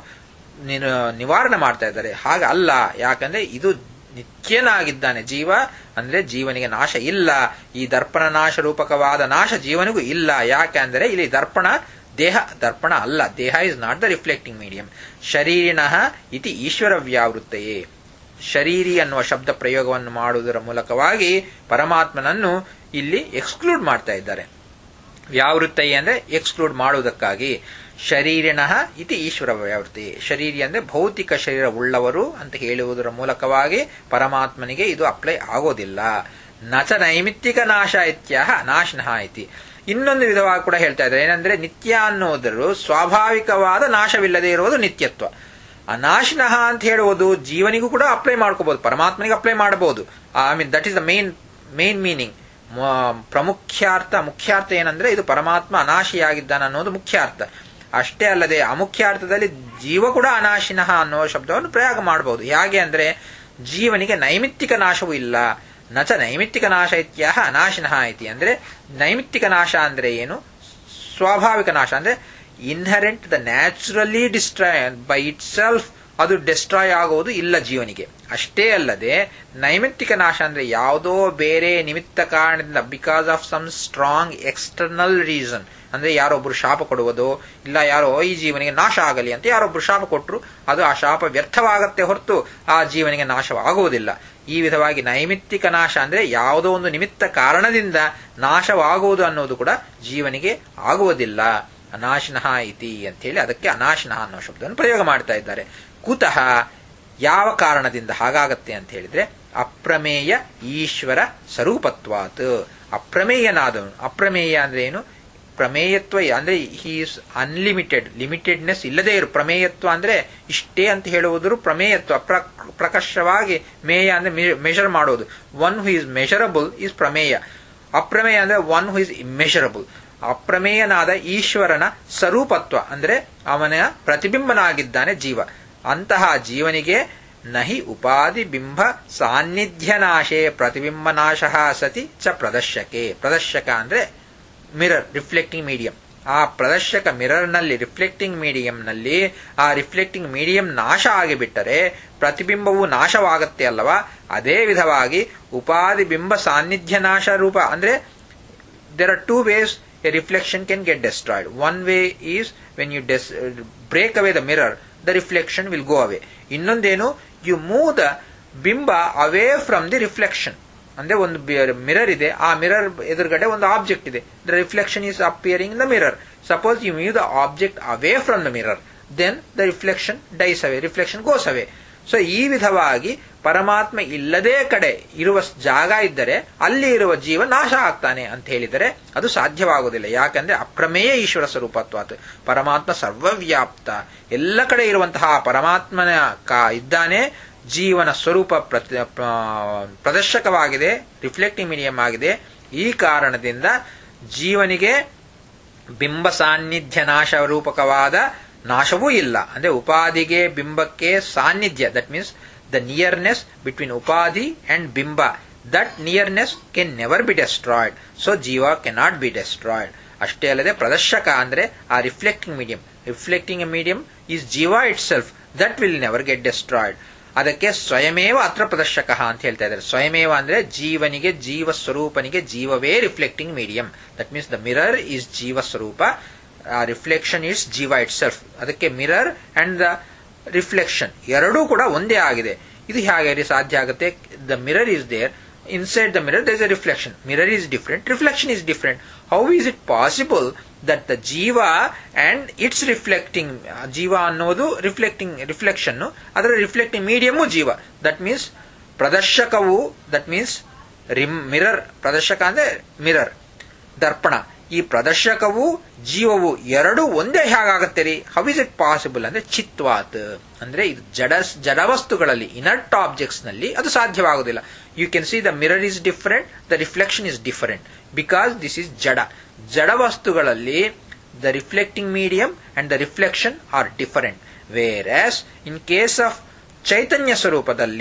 ನಿವಾರಣೆ ಮಾಡ್ತಾ ಇದ್ದಾರೆ. ಹಾಗ ಅಲ್ಲ, ಯಾಕಂದ್ರೆ ಇದು ನಿತ್ಯನಾಗಿದ್ದಾನೆ ಜೀವ, ಅಂದ್ರೆ ಜೀವನಿಗೆ ನಾಶ ಇಲ್ಲ. ಈ ದರ್ಪಣ ನಾಶ ರೂಪಕವಾದ ನಾಶ ಜೀವನಿಗೂ ಇಲ್ಲ. ಯಾಕೆಂದರೆ ಇಲ್ಲಿ ದರ್ಪಣ ದೇಹ, ದರ್ಪಣ ಅಲ್ಲ, ದೇಹ is not the reflecting medium. ಶರೀರಿಣಃ ಇತಿ ಈಶ್ವರ ವ್ಯಾವೃತ್ತಯೇ, ಶರೀರಿ ಅನ್ನುವ ಶಬ್ದ ಪ್ರಯೋಗವನ್ನು ಮಾಡುವುದರ ಮೂಲಕವಾಗಿ ಪರಮಾತ್ಮನನ್ನು ಇಲ್ಲಿ ಎಕ್ಸ್ಕ್ಲೂಡ್ ಮಾಡ್ತಾ ಇದ್ದಾರೆ. ವ್ಯಾವೃತ್ತಯೇ ಅಂದ್ರೆ ಎಕ್ಸ್ಕ್ಲೂಡ್ ಮಾಡುವುದಕ್ಕಾಗಿ. ಶರೀರಿಣಃ ಇತಿ ಈಶ್ವರ ವ್ಯಾವೃತ್ತಿ, ಶರೀರಿ ಅಂದ್ರೆ ಭೌತಿಕ ಶರೀರ ಉಳ್ಳವರು ಅಂತ ಹೇಳುವುದರ ಮೂಲಕವಾಗಿ ಪರಮಾತ್ಮನಿಗೆ ಇದು ಅಪ್ಲೈ ಆಗೋದಿಲ್ಲ. ನಚ ನೈಮಿತ್ತಿಕ ನಾಶ ಇತ್ಯಾಹ ನಾಶನಃ ಇತಿ. ಇನ್ನೊಂದು ವಿಧವಾಗಿ ಕೂಡ ಹೇಳ್ತಾ ಇದ್ದಾರೆ, ಏನಂದ್ರೆ ನಿತ್ಯ ಅನ್ನೋದರು ಸ್ವಾಭಾವಿಕವಾದ ನಾಶವಿಲ್ಲದೆ ಇರುವುದು ನಿತ್ಯತ್ವ. ಅನಾಶನಃ ಅಂತ ಹೇಳುವುದು ಜೀವನಿಗೂ ಕೂಡ ಅಪ್ಲೈ ಮಾಡ್ಕೋಬಹುದು, ಪರಮಾತ್ಮನಿಗೆ ಅಪ್ಲೈ ಮಾಡಬಹುದು. I mean that is the main main meaning. ಪ್ರಮುಖ್ಯಾರ್ಥ, ಮುಖ್ಯಾರ್ಥ ಏನಂದ್ರೆ ಇದು ಪರಮಾತ್ಮ ಅನಾಶಿಯಾಗಿದ್ದಾನೆ ಅನ್ನೋದು ಮುಖ್ಯಾರ್ಥ. ಅಷ್ಟೇ ಅಲ್ಲದೆ ಅಮುಖ್ಯಾರ್ಥದಲ್ಲಿ ಜೀವ ಕೂಡ ಅನಾಶಿನಃ ಅನ್ನೋ ಶಬ್ದವನ್ನು ಪ್ರಯೋಗ ಮಾಡಬಹುದು. ಹೇಗೆ ಅಂದ್ರೆ ಜೀವನಿಗೆ ನೈಮಿತ್ತಿಕ ನಾಶವೂ ಇಲ್ಲ. ನಚ ನೈಮಿತ್ತಿಕ ನಾಶ ಇತ್ಯಾಹ ಅನಾಶಿನಃ ಇತಿ. ಅಂದ್ರೆ ನೈಮಿತ್ತಿಕ ನಾಶ ಅಂದ್ರೆ ಏನು? ಸ್ವಾಭಾವಿಕ ನಾಶ ಅಂದ್ರೆ inherent, the naturally destroy by itself, ಅದು ಡಿಸ್ಟ್ರಾಯ್ ಆಗುವುದು ಇಲ್ಲ ಜೀವನಿಗೆ. ಅಷ್ಟೇ ಅಲ್ಲದೆ ನೈಮಿತ್ತಿಕ ನಾಶ ಅಂದ್ರೆ ಯಾವುದೋ ಬೇರೆ ನಿಮಿತ್ತ ಕಾರಣದಿಂದ, because of some strong external reason, ಅಂದ್ರೆ ಯಾರೊಬ್ರು ಶಾಪ ಕೊಡುವುದು, ಇಲ್ಲ ಯಾರೋ ಈ ಜೀವನಿಗೆ ನಾಶ ಆಗಲಿ ಅಂತ ಯಾರೊಬ್ರು ಶಾಪ ಕೊಟ್ಟರು, ಅದು ಆ ಶಾಪ ವ್ಯರ್ಥವಾಗತ್ತೆ ಹೊರತು ಆ ಜೀವನಿಗೆ ನಾಶವಾಗುವುದಿಲ್ಲ. ಈ ವಿಧವಾಗಿ ನೈಮಿತ್ತಿಕ ನಾಶ ಅಂದ್ರೆ ಯಾವುದೋ ಒಂದು ನಿಮಿತ್ತ ಕಾರಣದಿಂದ ನಾಶವಾಗುವುದು ಅನ್ನೋದು ಕೂಡ ಜೀವನಿಗೆ ಆಗುವುದಿಲ್ಲ. ಅನಾಶಿನಃ ಇತಿ ಅಂತ ಹೇಳಿ ಅದಕ್ಕೆ ಅನಾಶಿನಃ ಅನ್ನೋ ಶಬ್ದವನ್ನು ಪ್ರಯೋಗ ಮಾಡ್ತಾ ಇದ್ದಾರೆ. ಕುತಃ, ಯಾವ ಕಾರಣದಿಂದ ಹಾಗಾಗತ್ತೆ ಅಂತ ಹೇಳಿದ್ರೆ ಅಪ್ರಮೇಯ ಈಶ್ವರ ಸ್ವರೂಪತ್ವಾತ್. ಅಪ್ರಮೇಯನಾದವನು, ಅಪ್ರಮೇಯ ಅಂದ್ರೆ ಏನು? ಪ್ರಮೇಯತ್ವ ಅಂದ್ರೆ ಹಿ ಇಸ್ ಅನ್ಲಿಮಿಟೆಡ್, ಲಿಮಿಟೆಡ್ನೆಸ್ ಇಲ್ಲದೇ ಇರು. ಪ್ರಮೇಯತ್ವ ಅಂದ್ರೆ ಇಷ್ಟೇ ಅಂತ ಹೇಳುವುದರು ಪ್ರಮೇಯತ್ವ. ಪ್ರಕರ್ಷವಾಗಿ ಮೇಯ ಅಂದ್ರೆ ಮೆಷರ್ ಮಾಡೋದು. One who is measurable is ಪ್ರಮೇಯ. ಅಪ್ರಮೇಯ ಅಂದ್ರೆ ಒನ್ ಹೂ ಇಸ್ ಇಮ್ಮೆಷರಬಲ್. ಅಪ್ರಮೇಯನಾದ ಈಶ್ವರನ ಸ್ವರೂಪತ್ವ ಅಂದ್ರೆ ಅವನ ಪ್ರತಿಬಿಂಬನಾಗಿದ್ದಾನೆ ಜೀವ. ಅಂತಹ ಜೀವನಿಗೆ ನಹಿ ಉಪಾಧಿ ಬಿಂಬ ಸಾನ್ನಿಧ್ಯನಾಶೇ ಪ್ರತಿಬಿಂಬನಾಶ ಸತಿ ಚ ಪ್ರದರ್ಶಕೆ. ಪ್ರದರ್ಶಕ ಅಂದ್ರೆ ಮಿರರ್, ರಿಫ್ಲೆಕ್ಟಿಂಗ್ ಮೀಡಿಯಂ. ಆ ಪ್ರದರ್ಶಕ ಮಿರರ್ನಲ್ಲಿ, ರಿಫ್ಲೆಕ್ಟಿಂಗ್ ಮೀಡಿಯಂನಲ್ಲಿ ಆ ರಿಫ್ಲೆಕ್ಟಿಂಗ್ ಮೀಡಿಯಂ ನಾಶ ಆಗಿಬಿಟ್ಟರೆ ಪ್ರತಿಬಿಂಬವು ನಾಶವಾಗತ್ತೆ ಅಲ್ಲವಾ? ಅದೇ ವಿಧವಾಗಿ ಉಪಾಧಿ ಬಿಂಬ ಸಾನ್ನಿಧ್ಯ ನಾಶ ರೂಪ ಅಂದ್ರೆ there are two ways a reflection can get destroyed. One way is when you des- break away the mirror, the reflection will go away. ಇನ್ನೊಂದೇನು, you move the Bimba away from the reflection. ಅಂದ್ರೆ ಒಂದು mirror ಇದೆ, ಆ mirror ಎದುರುಗಡೆ ಒಂದು object ಇದೆ, the reflection is appearing in the mirror. Suppose you move the object away from the mirror, then the reflection dies away, reflection goes away. So ಈ ವಿಧವಾಗಿ ಪರಮಾತ್ಮ ಇಲ್ಲದೇ ಕಡೆ ಇರುವ ಜಾಗ ಇದ್ದರೆ ಅಲ್ಲಿ ಇರುವ ಜೀವ ನಾಶ ಆಗ್ತಾನೆ ಅಂತ ಹೇಳಿದರೆ ಅದು ಸಾಧ್ಯವಾಗುವುದಿಲ್ಲ. ಯಾಕಂದ್ರೆ ಅಪ್ರಮೇಯ ಈಶ್ವರ ಸ್ವರೂಪತ್ವಾತ್, ಪರಮಾತ್ಮ ಸರ್ವವ್ಯಾಪ್ತ, ಎಲ್ಲ ಕಡೆ ಇರುವಂತಹ ಪರಮಾತ್ಮನ ಕಾ ಇದ್ದಾನೆ. ಜೀವನ ಸ್ವರೂಪ ಪ್ರದರ್ಶಕವಾಗಿದೆ, ರಿಫ್ಲೆಕ್ಟಿಂಗ್ ಮೀಡಿಯಂ ಆಗಿದೆ. ಈ ಕಾರಣದಿಂದ ಜೀವನಿಗೆ ಬಿಂಬ ಸಾನ್ನಿಧ್ಯ ನಾಶ ರೂಪಕವಾದ ನಾಶವೂ ಇಲ್ಲ. ಅಂದ್ರೆ ಉಪಾಧಿಗೆ ಬಿಂಬಕ್ಕೆ ಸಾನ್ನಿಧ್ಯ, that means the nearness between ಉಪಾಧಿ ಅಂಡ್ ಬಿಂಬ, that nearness can never be destroyed. So ಜೀವ ಕೆನಾಟ್ ಬಿ ಡೆಸ್ಟ್ರಾಯ್ಡ್. ಅಷ್ಟೇ ಅಲ್ಲದೆ ಪ್ರದರ್ಶಕ ಅಂದ್ರೆ ಆ reflecting medium, reflecting medium is ಜೀವ itself, that will never get destroyed. ಅದಕ್ಕೆ ಸ್ವಯಮೇವ ಅತ್ರ ಪ್ರದರ್ಶಕ ಅಂತ ಹೇಳ್ತಾ ಇದ್ದಾರೆ. ಸ್ವಯಮೇವ ಅಂದ್ರೆ ಜೀವನಿಗೆ, ಜೀವ ಸ್ವರೂಪನಿಗೆ ಜೀವವೇ reflecting medium. That means the mirror is ಜೀವ ಸ್ವರೂಪ, ರಿಫ್ಲೆಕ್ಷನ್ ಇಸ್ ಜೀವ ಇಟ್ ಸೆಲ್ಫ್. ಅದಕ್ಕೆ ಮಿರರ್ ಅಂಡ್ ದ ರಿಫ್ಲೆಕ್ಷನ್ ಎರಡೂ ಕೂಡ ಒಂದೇ ಆಗಿದೆ. ಇದು ಹೇಗೆ ಸಾಧ್ಯ ಆಗುತ್ತೆ? The mirror is there, inside the mirror there is a reflection. Mirror is different, reflection is different. How is it possible that the ಜೀವ ಅಂಡ್ ಇಟ್ಸ್ ರಿಫ್ಲೆಕ್ಟಿಂಗ್, ಜೀವ ಅನ್ನೋದು ರಿಫ್ಲೆಕ್ಟಿಂಗ್ ರಿಫ್ಲೆಕ್ಷನ್, ಅದರ ರಿಫ್ಲೆಕ್ಟಿಂಗ್ ಮೀಡಿಯಮು ಜೀವ. ದಟ್ ಮೀನ್ಸ್ ಪ್ರದರ್ಶಕವು, that means mirror, ಪ್ರದರ್ಶಕ ಅಂದ್ರೆ mirror, ದರ್ಪಣ. ಈ ಪ್ರದರ್ಶಕವು ಜೀವವು ಎರಡೂ ಒಂದೇ ಹೇಗಾಗತ್ತೆ ರೀ? ಹೌ ಇಸ್ ಇಟ್ ಪಾಸಿಬಲ್ ಅಂದ್ರೆ ಚಿತ್ವಾತ್, ಅಂದ್ರೆ ಇದು ಜಡ ಜಡವಸ್ತುಗಳಲ್ಲಿ, ಇನರ್ಟ್ ಆಬ್ಜೆಕ್ಟ್ಸ್ ನಲ್ಲಿ ಅದು ಸಾಧ್ಯವಾಗುವುದಿಲ್ಲ. You can see the mirror is different, the reflection is different, because this is ಜಡ. ಜಡವಸ್ತುಗಳಲ್ಲಿ the reflecting medium and the reflection are different. Whereas in case of ಚೈತನ್ಯ ಸ್ವರೂಪದಲ್ಲಿ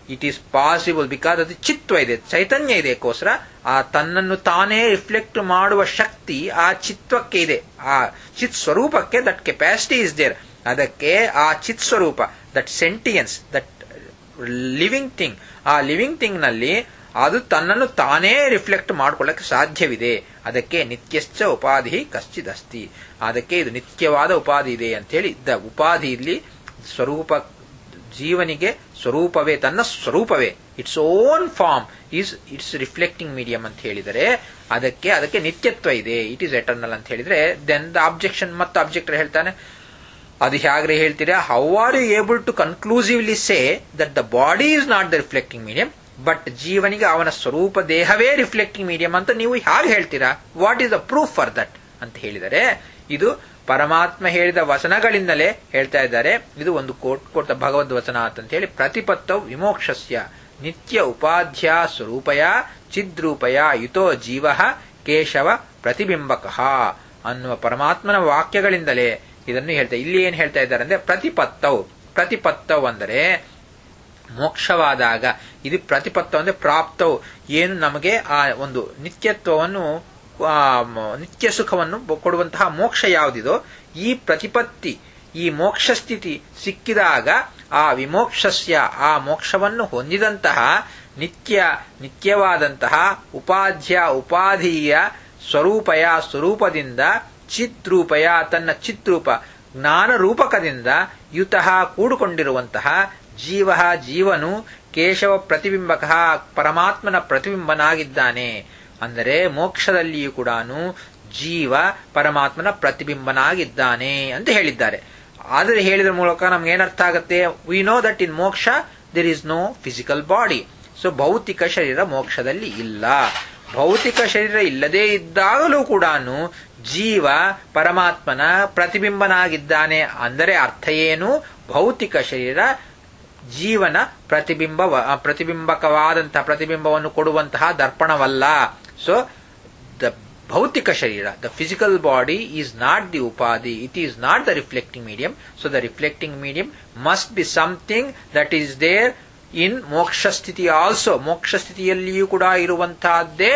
ಇಟ್ ಈಸ್ ಪಾಸಿಬಲ್ ಬಿಕಾಸ್ ಅದು ಚಿತ್ವ ಇದೆ, ಚೈತನ್ಯ ಇದೆ. ಅದಕ್ಕೋಸ್ಕರ ಆ ತನ್ನನ್ನು ತಾನೇ ರಿಫ್ಲೆಕ್ಟ್ ಮಾಡುವ ಶಕ್ತಿ ಆ ಚಿತ್ವಕ್ಕೆ ಇದೆ, ಆ ಚಿತ್ ಸ್ವರೂಪಕ್ಕೆ ದಟ್ ಕೆಪಾಸಿಟಿ ಇಸ್ ದೇರ್. ಅದಕ್ಕೆ ಆ ಚಿತ್ ಸ್ವರೂಪ, that sentience, that living thing, ಆ ಲಿವಿಂಗ್ ಥಿಂಗ್ ನಲ್ಲಿ ಅದು ತನ್ನನ್ನು ತಾನೇ ರಿಫ್ಲೆಕ್ಟ್ ಮಾಡ್ಕೊಳ್ಳಕ್ಕೆ ಸಾಧ್ಯವಿದೆ. ಅದಕ್ಕೆ ನಿತ್ಯಶ್ಚ ಉಪಾಧಿ ಕಶ್ಚಿದಸ್ತಿ, ಅದಕ್ಕೆ ಇದು ನಿತ್ಯವಾದ ಉಪಾಧಿ ಇದೆ ಅಂತ ಹೇಳಿ. ದ ಉಪಾಧಿ ಇಲ್ಲಿ ಸ್ವರೂಪ, ಜೀವನಿಗೆ ಸ್ವರೂಪವೇ, ತನ್ನ ಸ್ವರೂಪವೇ, its own form is its reflecting medium ಅಂತ ಹೇಳಿದರೆ ಅದಕ್ಕೆ ಅದಕ್ಕೆ ನಿತ್ಯತ್ವ ಇದೆ, ಇಟ್ ಈಸ್ ಎಟರ್ನಲ್ ಅಂತ ಹೇಳಿದ್ರೆ ದೆನ್ ದ ಅಬ್ಜೆಕ್ಷನ್. ಮತ್ತು ಅಬ್ಜೆಕ್ಟರ್ ಹೇಳ್ತಾನೆ, ಅದು ಹೇಗ್ರೆ ಹೇಳ್ತೀರಾ, how are you able to conclusively say that the body is not the reflecting medium, but ಜೀವನಿಗೆ ಅವನ ಸ್ವರೂಪ ದೇಹವೇ ರಿಫ್ಲೆಕ್ಟಿಂಗ್ ಮೀಡಿಯಂ ಅಂತ ನೀವು ಹೇಗೆ ಹೇಳ್ತೀರಾ? What is the proof for that ಅಂತ ಹೇಳಿದರೆ, ಇದು ಪರಮಾತ್ಮ ಹೇಳಿದ ವಚನಗಳಿಂದಲೇ ಹೇಳ್ತಾ ಇದ್ದಾರೆ. ಇದು ಒಂದು ಕೋಟ್ ಕೊಟ್ಟ ಭಗವದ್ ವಚನ ಅಂತ ಹೇಳಿ. ಪ್ರತಿಪತ್ತೌ ವಿಮೋಕ್ಷಸ್ಯ ನಿತ್ಯ ಉಪಾಧ್ಯ ಸ್ವರೂಪಯ ಚಿದ್ರೂಪಯ ಯುತೋ ಜೀವ ಕೇಶವ ಪ್ರತಿಬಿಂಬಕಃ ಅನ್ನುವ ಪರಮಾತ್ಮನ ವಾಕ್ಯಗಳಿಂದಲೇ ಇದನ್ನು ಹೇಳ್ತಾ. ಇಲ್ಲಿ ಏನ್ ಹೇಳ್ತಾ ಇದ್ದಾರೆ ಅಂದ್ರೆ ಪ್ರತಿಪತ್ತೌ, ಪ್ರತಿಪತ್ತೌ ಅಂದರೆ ಮೋಕ್ಷವಾದಾಗ, ಇದು ಪ್ರತಿಪತ್ತೌ ಅಂದ್ರೆ ಪ್ರಾಪ್ತವು, ಏನು ನಮಗೆ ಆ ಒಂದು ನಿತ್ಯತ್ವವನ್ನು, ನಿತ್ಯ ಸುಖವನ್ನು ಕೊಡುವಂತಹ ಮೋಕ್ಷ ಯಾವುದಿದೋ, ಈ ಪ್ರತಿಪತ್ತಿ, ಈ ಮೋಕ್ಷ ಸ್ಥಿತಿ ಸಿಕ್ಕಿದಾಗ ಆ ವಿಮೋಕ್ಷಸ್ಯ, ಆ ಮೋಕ್ಷವನ್ನು ಹೊಂದಿದಂತಹ ನಿತ್ಯ ನಿತ್ಯವಾದಂತಹ ಉಪಾಧ್ಯ ಉಪಾಧೀಯ ಸ್ವರೂಪಯ ಸ್ವರೂಪದಿಂದ ಚಿತ್ರೂಪಯ ತನ್ನ ಚಿತ್ರೂಪ ಜ್ಞಾನ ರೂಪಕದಿಂದ ಯುತಃ ಕೂಡಿಕೊಂಡಿರುವಂತಹ ಜೀವ ಜೀವನು ಕೇಶವ ಪ್ರತಿಬಿಂಬಕ ಪರಮಾತ್ಮನ ಪ್ರತಿಬಿಂಬನಾಗಿದ್ದಾನೆ. ಅಂದರೆ ಮೋಕ್ಷದಲ್ಲಿಯೂ ಕೂಡ ಜೀವ ಪರಮಾತ್ಮನ ಪ್ರತಿಬಿಂಬನಾಗಿದ್ದಾನೆ ಅಂತ ಹೇಳಿದ್ದಾರೆ. ಆದರೆ ಹೇಳಿದ ಮೂಲಕ ನಮ್ಗೆ ಏನರ್ಥ ಆಗುತ್ತೆ? We know that in moksha there is no physical body. So ಭೌತಿಕ ಶರೀರ ಮೋಕ್ಷದಲ್ಲಿ ಇಲ್ಲ. ಭೌತಿಕ ಶರೀರ ಇಲ್ಲದೇ ಇದ್ದಾಗಲೂ ಕೂಡ ಜೀವ ಪರಮಾತ್ಮನ ಪ್ರತಿಬಿಂಬನಾಗಿದ್ದಾನೆ. ಅಂದರೆ ಅರ್ಥ ಏನು? ಭೌತಿಕ ಶರೀರ ಜೀವನ ಪ್ರತಿಬಿಂಬ ಪ್ರತಿಬಿಂಬಕವಾದಂತಹ ಪ್ರತಿಬಿಂಬವನ್ನು ಕೊಡುವಂತಹ ದರ್ಪಣವಲ್ಲ. ಸೊ ದ ಭೌತಿಕ ಶರೀರ, the physical body is not the upadhi, it is not the reflecting medium. So the reflecting medium must be something that is there in moksha ಸ್ಥಿತಿ ಆಲ್ಸೋ. ಮೋಕ್ಷ ಸ್ಥಿತಿಯಲ್ಲಿಯೂ ಕೂಡ ಇರುವಂತಹದ್ದೇ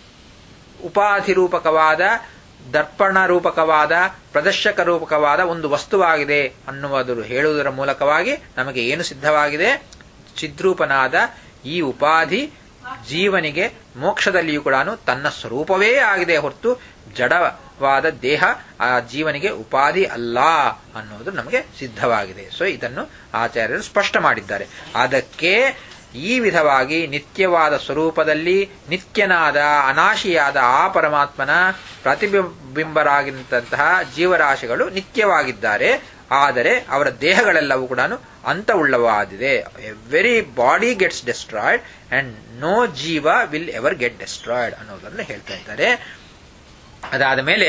ಉಪಾಧಿ ರೂಪಕವಾದ, ದರ್ಪಣ ರೂಪಕವಾದ, ಪ್ರದರ್ಶಕ ರೂಪಕವಾದ ಒಂದು ವಸ್ತುವಾಗಿದೆ ಅನ್ನುವುದನ್ನು ಹೇಳುವುದರ ಮೂಲಕವಾಗಿ ನಮಗೆ ಏನು ಸಿದ್ಧವಾಗಿದೆ? ಚಿದ್ರೂಪನಾದ ಈ ಉಪಾಧಿ ಜೀವನಿಗೆ ಮೋಕ್ಷದಲ್ಲಿಯೂ ಕೂಡ ತನ್ನ ಸ್ವರೂಪವೇ ಆಗಿದೆ ಹೊರತು ಜಡವಾದ ದೇಹ ಆ ಜೀವನಿಗೆ ಉಪಾಧಿ ಅಲ್ಲ ಅನ್ನೋದು ನಮಗೆ ಸಿದ್ಧವಾಗಿದೆ. ಸೊ ಇದನ್ನು ಆಚಾರ್ಯರು ಸ್ಪಷ್ಟ ಮಾಡಿದ್ದಾರೆ. ಅದಕ್ಕೆ ಈ ವಿಧವಾಗಿ ನಿತ್ಯವಾದ ಸ್ವರೂಪದಲ್ಲಿ ನಿತ್ಯನಾದ ಅನಾಶಿಯಾದ ಆ ಪರಮಾತ್ಮನ ಪ್ರತಿಬಿಂಬರಾಗಿದ್ದಂತಹ ಜೀವರಾಶಿಗಳು ನಿತ್ಯವಾಗಿದ್ದಾರೆ. ಆದರೆ ಅವರ ದೇಹಗಳೆಲ್ಲವೂ ಕೂಡ ಅಂತವುಳ್ಳವಾದಿದೆ. Every body gets destroyed and no jiva will ever get destroyed ಅನ್ನೋದನ್ನು ಹೇಳ್ತಾ ಇದ್ದಾರೆ. ಅದಾದ ಮೇಲೆ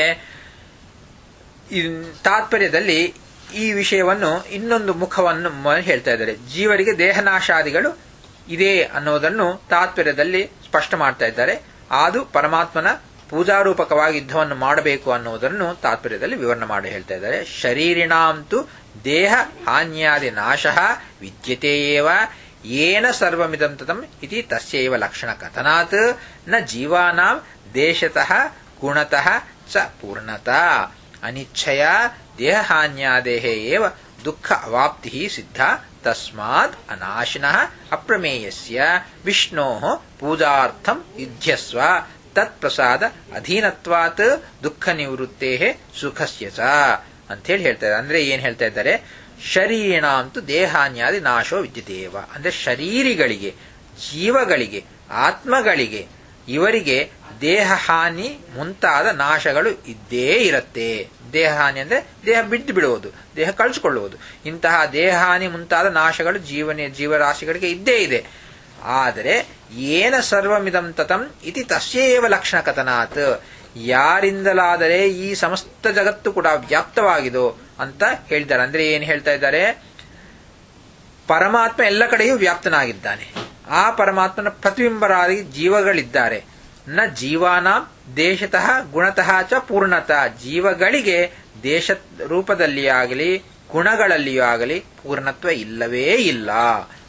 ತಾತ್ಪರ್ಯದಲ್ಲಿ ಈ ವಿಷಯವನ್ನು ಇನ್ನೊಂದು ಮುಖವನ್ನು ಹೇಳ್ತಾ ಇದ್ದಾರೆ. ಜೀವರಿಗೆ ದೇಹನಾಶಾದಿಗಳು ಇದೆ ಅನ್ನೋದನ್ನು ತಾತ್ಪರ್ಯದಲ್ಲಿ ಸ್ಪಷ್ಟ ಮಾಡ್ತಾ ಇದ್ದಾರೆ. ಅದು ಪರಮಾತ್ಮನ ಪೂಜಾರೂಪಕವಾಗಿ ಯುದ್ಧವನ್ನು ಮಾಡಬೇಕು ಅನ್ನೋದನ್ನು ತಾತ್ಪರ್ಯದಲ್ಲಿ ವಿವರಣೆ ಮಾಡಿ ಹೇಳ್ತಾ ಇದ್ದಾರೆ. ಶರೀರಿಣಾಂತು ದೇಹ ಹಾನ್ಯಾದಿ ನಾಶಃ ವಿದ್ಯತೆಯೇವ ಏನ ಸರ್ವಮಿದಂ ತತಂ ಇತಿ ತಸ್ಯೈವ ಲಕ್ಷಣ ಕಥನಾತ್ ನ ಜೀವಾನಾಂ ದೇಶತಃ ಗುಣತಃ ಚ ಪೂರ್ಣತಾ ಅನಿಚ್ಛಯ ದೇಹಹಾನ್ಯಾದೇಹ ಏವ ದುಃಖ ಅವಾಪ್ತಿ ಸಿದ್ಧ ತಸ್ಮಾತ್ ಅನಾಶಿನಃ ಅಪ್ರಮೇಯಸ್ಯ ವಿಷ್ಣೋಃ ಪೂಜಾರ್ಥಂ ಯುಧ್ಯಸ್ವ ತತ್ಪ್ರಸಾದ ಅಧೀನತ್ವಾತ್ ದುಃಖ ನಿವೃತ್ತೇ ಸುಖಸ್ಯ ಚ ಅಂತ ಹೇಳಿ ಹೇಳ್ತಾ ಇದ್ದಾರೆ. ಅಂದ್ರೆ ಏನ್ ಹೇಳ್ತಾ ಇದ್ದಾರೆ? ಶರೀರಿಣಾಂತು ದೇಹಾನ್ಯಾದಿ ನಾಶೋ ವಿದ್ಯತೇವ. ಅಂದ್ರೆ ಶರೀರಿಗಳಿಗೆ, ಜೀವಗಳಿಗೆ, ಆತ್ಮಗಳಿಗೆ, ಇವರಿಗೆ ದೇಹ ಹಾನಿ ಮುಂತಾದ ನಾಶಗಳು ಇದ್ದೇ ಇರುತ್ತೆ. ದೇಹ ಹಾನಿ ಅಂದ್ರೆ ದೇಹ ಬಿದ್ದು ಬಿಡುವುದು, ದೇಹ ಕಳಿಸಿಕೊಳ್ಳುವುದು. ಇಂತಹ ದೇಹ ಹಾನಿ ಮುಂತಾದ ನಾಶಗಳು ಜೀವನ ಜೀವರಾಶಿಗಳಿಗೆ ಇದ್ದೇ ಇದೆ. ಆದರೆ ಏನ ಸರ್ವಮಿದಂ ತತಂ ಇತಿ ತಸ್ಯೇವ ಲಕ್ಷಣ ಕಥನಾತ್, ಯಾರಿಂದಲಾದರೆ ಈ ಸಮಸ್ತ ಜಗತ್ತು ಕೂಡ ವ್ಯಾಪ್ತವಾಗಿದೋ ಅಂತ ಹೇಳಿದ್ದಾರೆ. ಅಂದ್ರೆ ಏನ್ ಹೇಳ್ತಾ ಇದ್ದಾರೆ? ಪರಮಾತ್ಮ ಎಲ್ಲ ಕಡೆಯೂ ವ್ಯಾಪ್ತನಾಗಿದ್ದಾನೆ. ಆ ಪರಮಾತ್ಮನ ಪ್ರತಿಬಿಂಬರಾಗಿ ಜೀವಗಳಿದ್ದಾರೆ. ನ ಜೀವಾನಾಂ ದೇಶತಃ ಗುಣತಃ ಚ ಪೂರ್ಣತಃ, ಜೀವಗಳಿಗೆ ದೇಶ ರೂಪದಲ್ಲಿ ಆಗಲಿ ಗುಣಗಳಲ್ಲಿಯೂ ಆಗಲಿ ಪೂರ್ಣತ್ವ ಇಲ್ಲವೇ ಇಲ್ಲ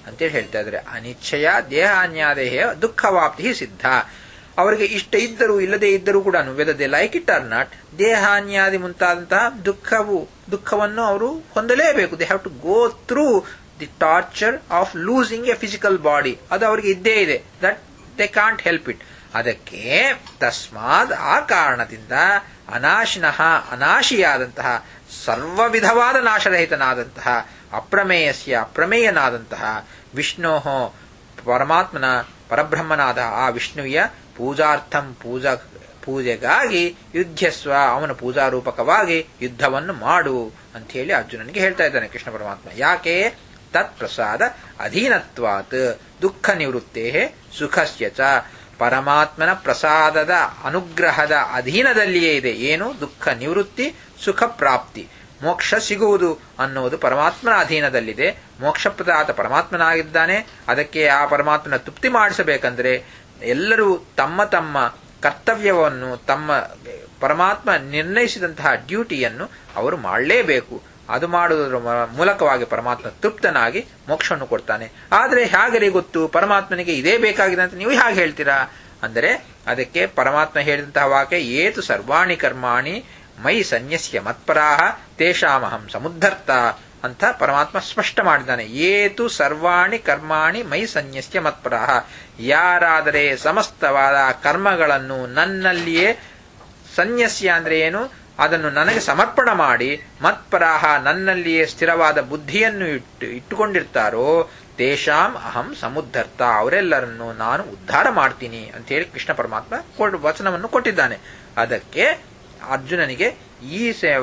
ಅಂತೇಳಿ ಹೇಳ್ತಾ ಇದ್ದಾರೆ. ಅನಿಚ್ಛೆಯ ದೇಹಾನ್ಯಾದೇಹ ದುಃಖವಾಪ್ತಿ ಸಿದ್ಧ. ಅವರಿಗೆ ಇಷ್ಟ ಇದ್ದರೂ ಇಲ್ಲದೇ ಇದ್ದರೂ ಕೂಡ whether they like it or not, ದೇಹಾನ್ಯಾದಿ ಮುಂತಾದಂತಹ ದುಃಖವು ದುಃಖವನ್ನು ಅವರು ಹೊಂದಲೇಬೇಕು. They have to go through the torture of losing a physical body. ಅದು ಅವರಿಗೆ ಇದ್ದೇ ಇದೆ. That they can't help it. ಅದಕ್ಕೆ ತಸ್ಮಾದ್ ಆ ಕಾರಣದಿಂದ ಅನಾಶಿನಃ ಅನಾಶಿಯಾದಂತಹ ಸರ್ವ ವಿಧವಾದ ನಾಶರಹಿತನಾದಂತಹ ಅಪ್ರಮೇಯಸ್ಯ ಅಪ್ರಮೇಯನಾದಂತಹ ವಿಷ್ಣೋ ಪರಮಾತ್ಮನ ಪರಬ್ರಹ್ಮನಾದ ಆ ವಿಷ್ಣುವಿಯ ಪೂಜಾರ್ಥಂ ಪೂಜಾ ಪೂಜೆಗಾಗಿ ಯುದ್ಧಸ್ವ, ಅವನ ಪೂಜಾರೂಪಕವಾಗಿ ಯುದ್ಧವನ್ನು ಮಾಡು ಅಂತ ಹೇಳಿ ಅರ್ಜುನನಿಗೆ ಹೇಳ್ತಾ ಇದ್ದಾನೆ ಕೃಷ್ಣ ಪರಮಾತ್ಮ. ಯಾಕೆ? ತತ್ ಪ್ರಸಾದ ಅಧೀನತ್ವಾತ್ ದುಃಖ ನಿವೃತ್ತೇ ಸುಖಸ್ಯ ಚ. ಪರಮಾತ್ಮನ ಪ್ರಸಾದದ ಅನುಗ್ರಹದ ಅಧೀನದಲ್ಲಿಯೇ ಇದೆ. ಏನು? ದುಃಖ ನಿವೃತ್ತಿ, ಸುಖ ಪ್ರಾಪ್ತಿ, ಮೋಕ್ಷ ಸಿಗುವುದು ಅನ್ನುವುದು ಪರಮಾತ್ಮನ ಅಧೀನದಲ್ಲಿದೆ. ಮೋಕ್ಷಪ್ರದಾತ ಪರಮಾತ್ಮನಾಗಿದ್ದಾನೆ. ಅದಕ್ಕೆ ಆ ಪರಮಾತ್ಮನ ತೃಪ್ತಿ ಮಾಡಿಸಬೇಕಂದ್ರೆ ಎಲ್ಲರೂ ತಮ್ಮ ತಮ್ಮ ಕರ್ತವ್ಯವನ್ನು, ತಮ್ಮ ಪರಮಾತ್ಮ ನಿರ್ಣಯಿಸಿದಂತಹ ಡ್ಯೂಟಿಯನ್ನು ಅವರು ಮಾಡಲೇಬೇಕು. ಅದು ಮಾಡುವುದರ ಮೂಲಕವಾಗಿ ಪರಮಾತ್ಮ ತೃಪ್ತನಾಗಿ ಮೋಕ್ಷವನ್ನು ಕೊಡ್ತಾನೆ. ಆದರೆ ಹೇಗೆ ಗೊತ್ತು ಪರಮಾತ್ಮನಿಗೆ ಇದೇ ಬೇಕಾಗಿದೆ ಅಂತ ನೀವು ಹೇಗೆ ಹೇಳ್ತೀರಾ ಅಂದರೆ, ಅದಕ್ಕೆ ಪರಮಾತ್ಮ ಹೇಳಿದಂತಹ ವಾಕ್ಯ ಏತು ಸರ್ವಾಣಿ ಕರ್ಮಾಣಿ ಮೈ ಸನ್ಯಸ್ಯ ಮತ್ಪರಾಹ ತೇಷಾಮಹಂ ಸಮುದ್ಧರ್ತ ಅಂತ ಪರಮಾತ್ಮ ಸ್ಪಷ್ಟ ಮಾಡಿದ್ದಾನೆ. ಏತು ಸರ್ವಾಣಿ ಕರ್ಮಾಣಿ ಮೈ ಸನ್ಯಸ್ಯ ಮತ್ಪರಾಹ. ಯಾರಾದರೆ ಸಮಸ್ತವಾದ ಕರ್ಮಗಳನ್ನು ನನ್ನಲ್ಲಿಯೇ, ಸನ್ಯಸ್ಯ ಅಂದ್ರೆ ಏನು? ಅದನ್ನು ನನಗೆ ಸಮರ್ಪಣ ಮಾಡಿ, ಮತ್ಪರಾಹ ನನ್ನಲ್ಲಿಯೇ ಸ್ಥಿರವಾದ ಬುದ್ಧಿಯನ್ನು ಇಟ್ಟು ಇಟ್ಟುಕೊಂಡಿರ್ತಾರೋ ತೇಷಾಂ ಅಹಂ ಸಮುದ್ಧರ್ತ, ಅವರೆಲ್ಲರನ್ನು ನಾನು ಉದ್ಧಾರ ಮಾಡ್ತೀನಿ ಅಂತ ಹೇಳಿ ಕೃಷ್ಣ ಪರಮಾತ್ಮ ವಚನವನ್ನು ಕೊಟ್ಟಿದ್ದಾನೆ. ಅದಕ್ಕೆ ಅರ್ಜುನನಿಗೆ ಈ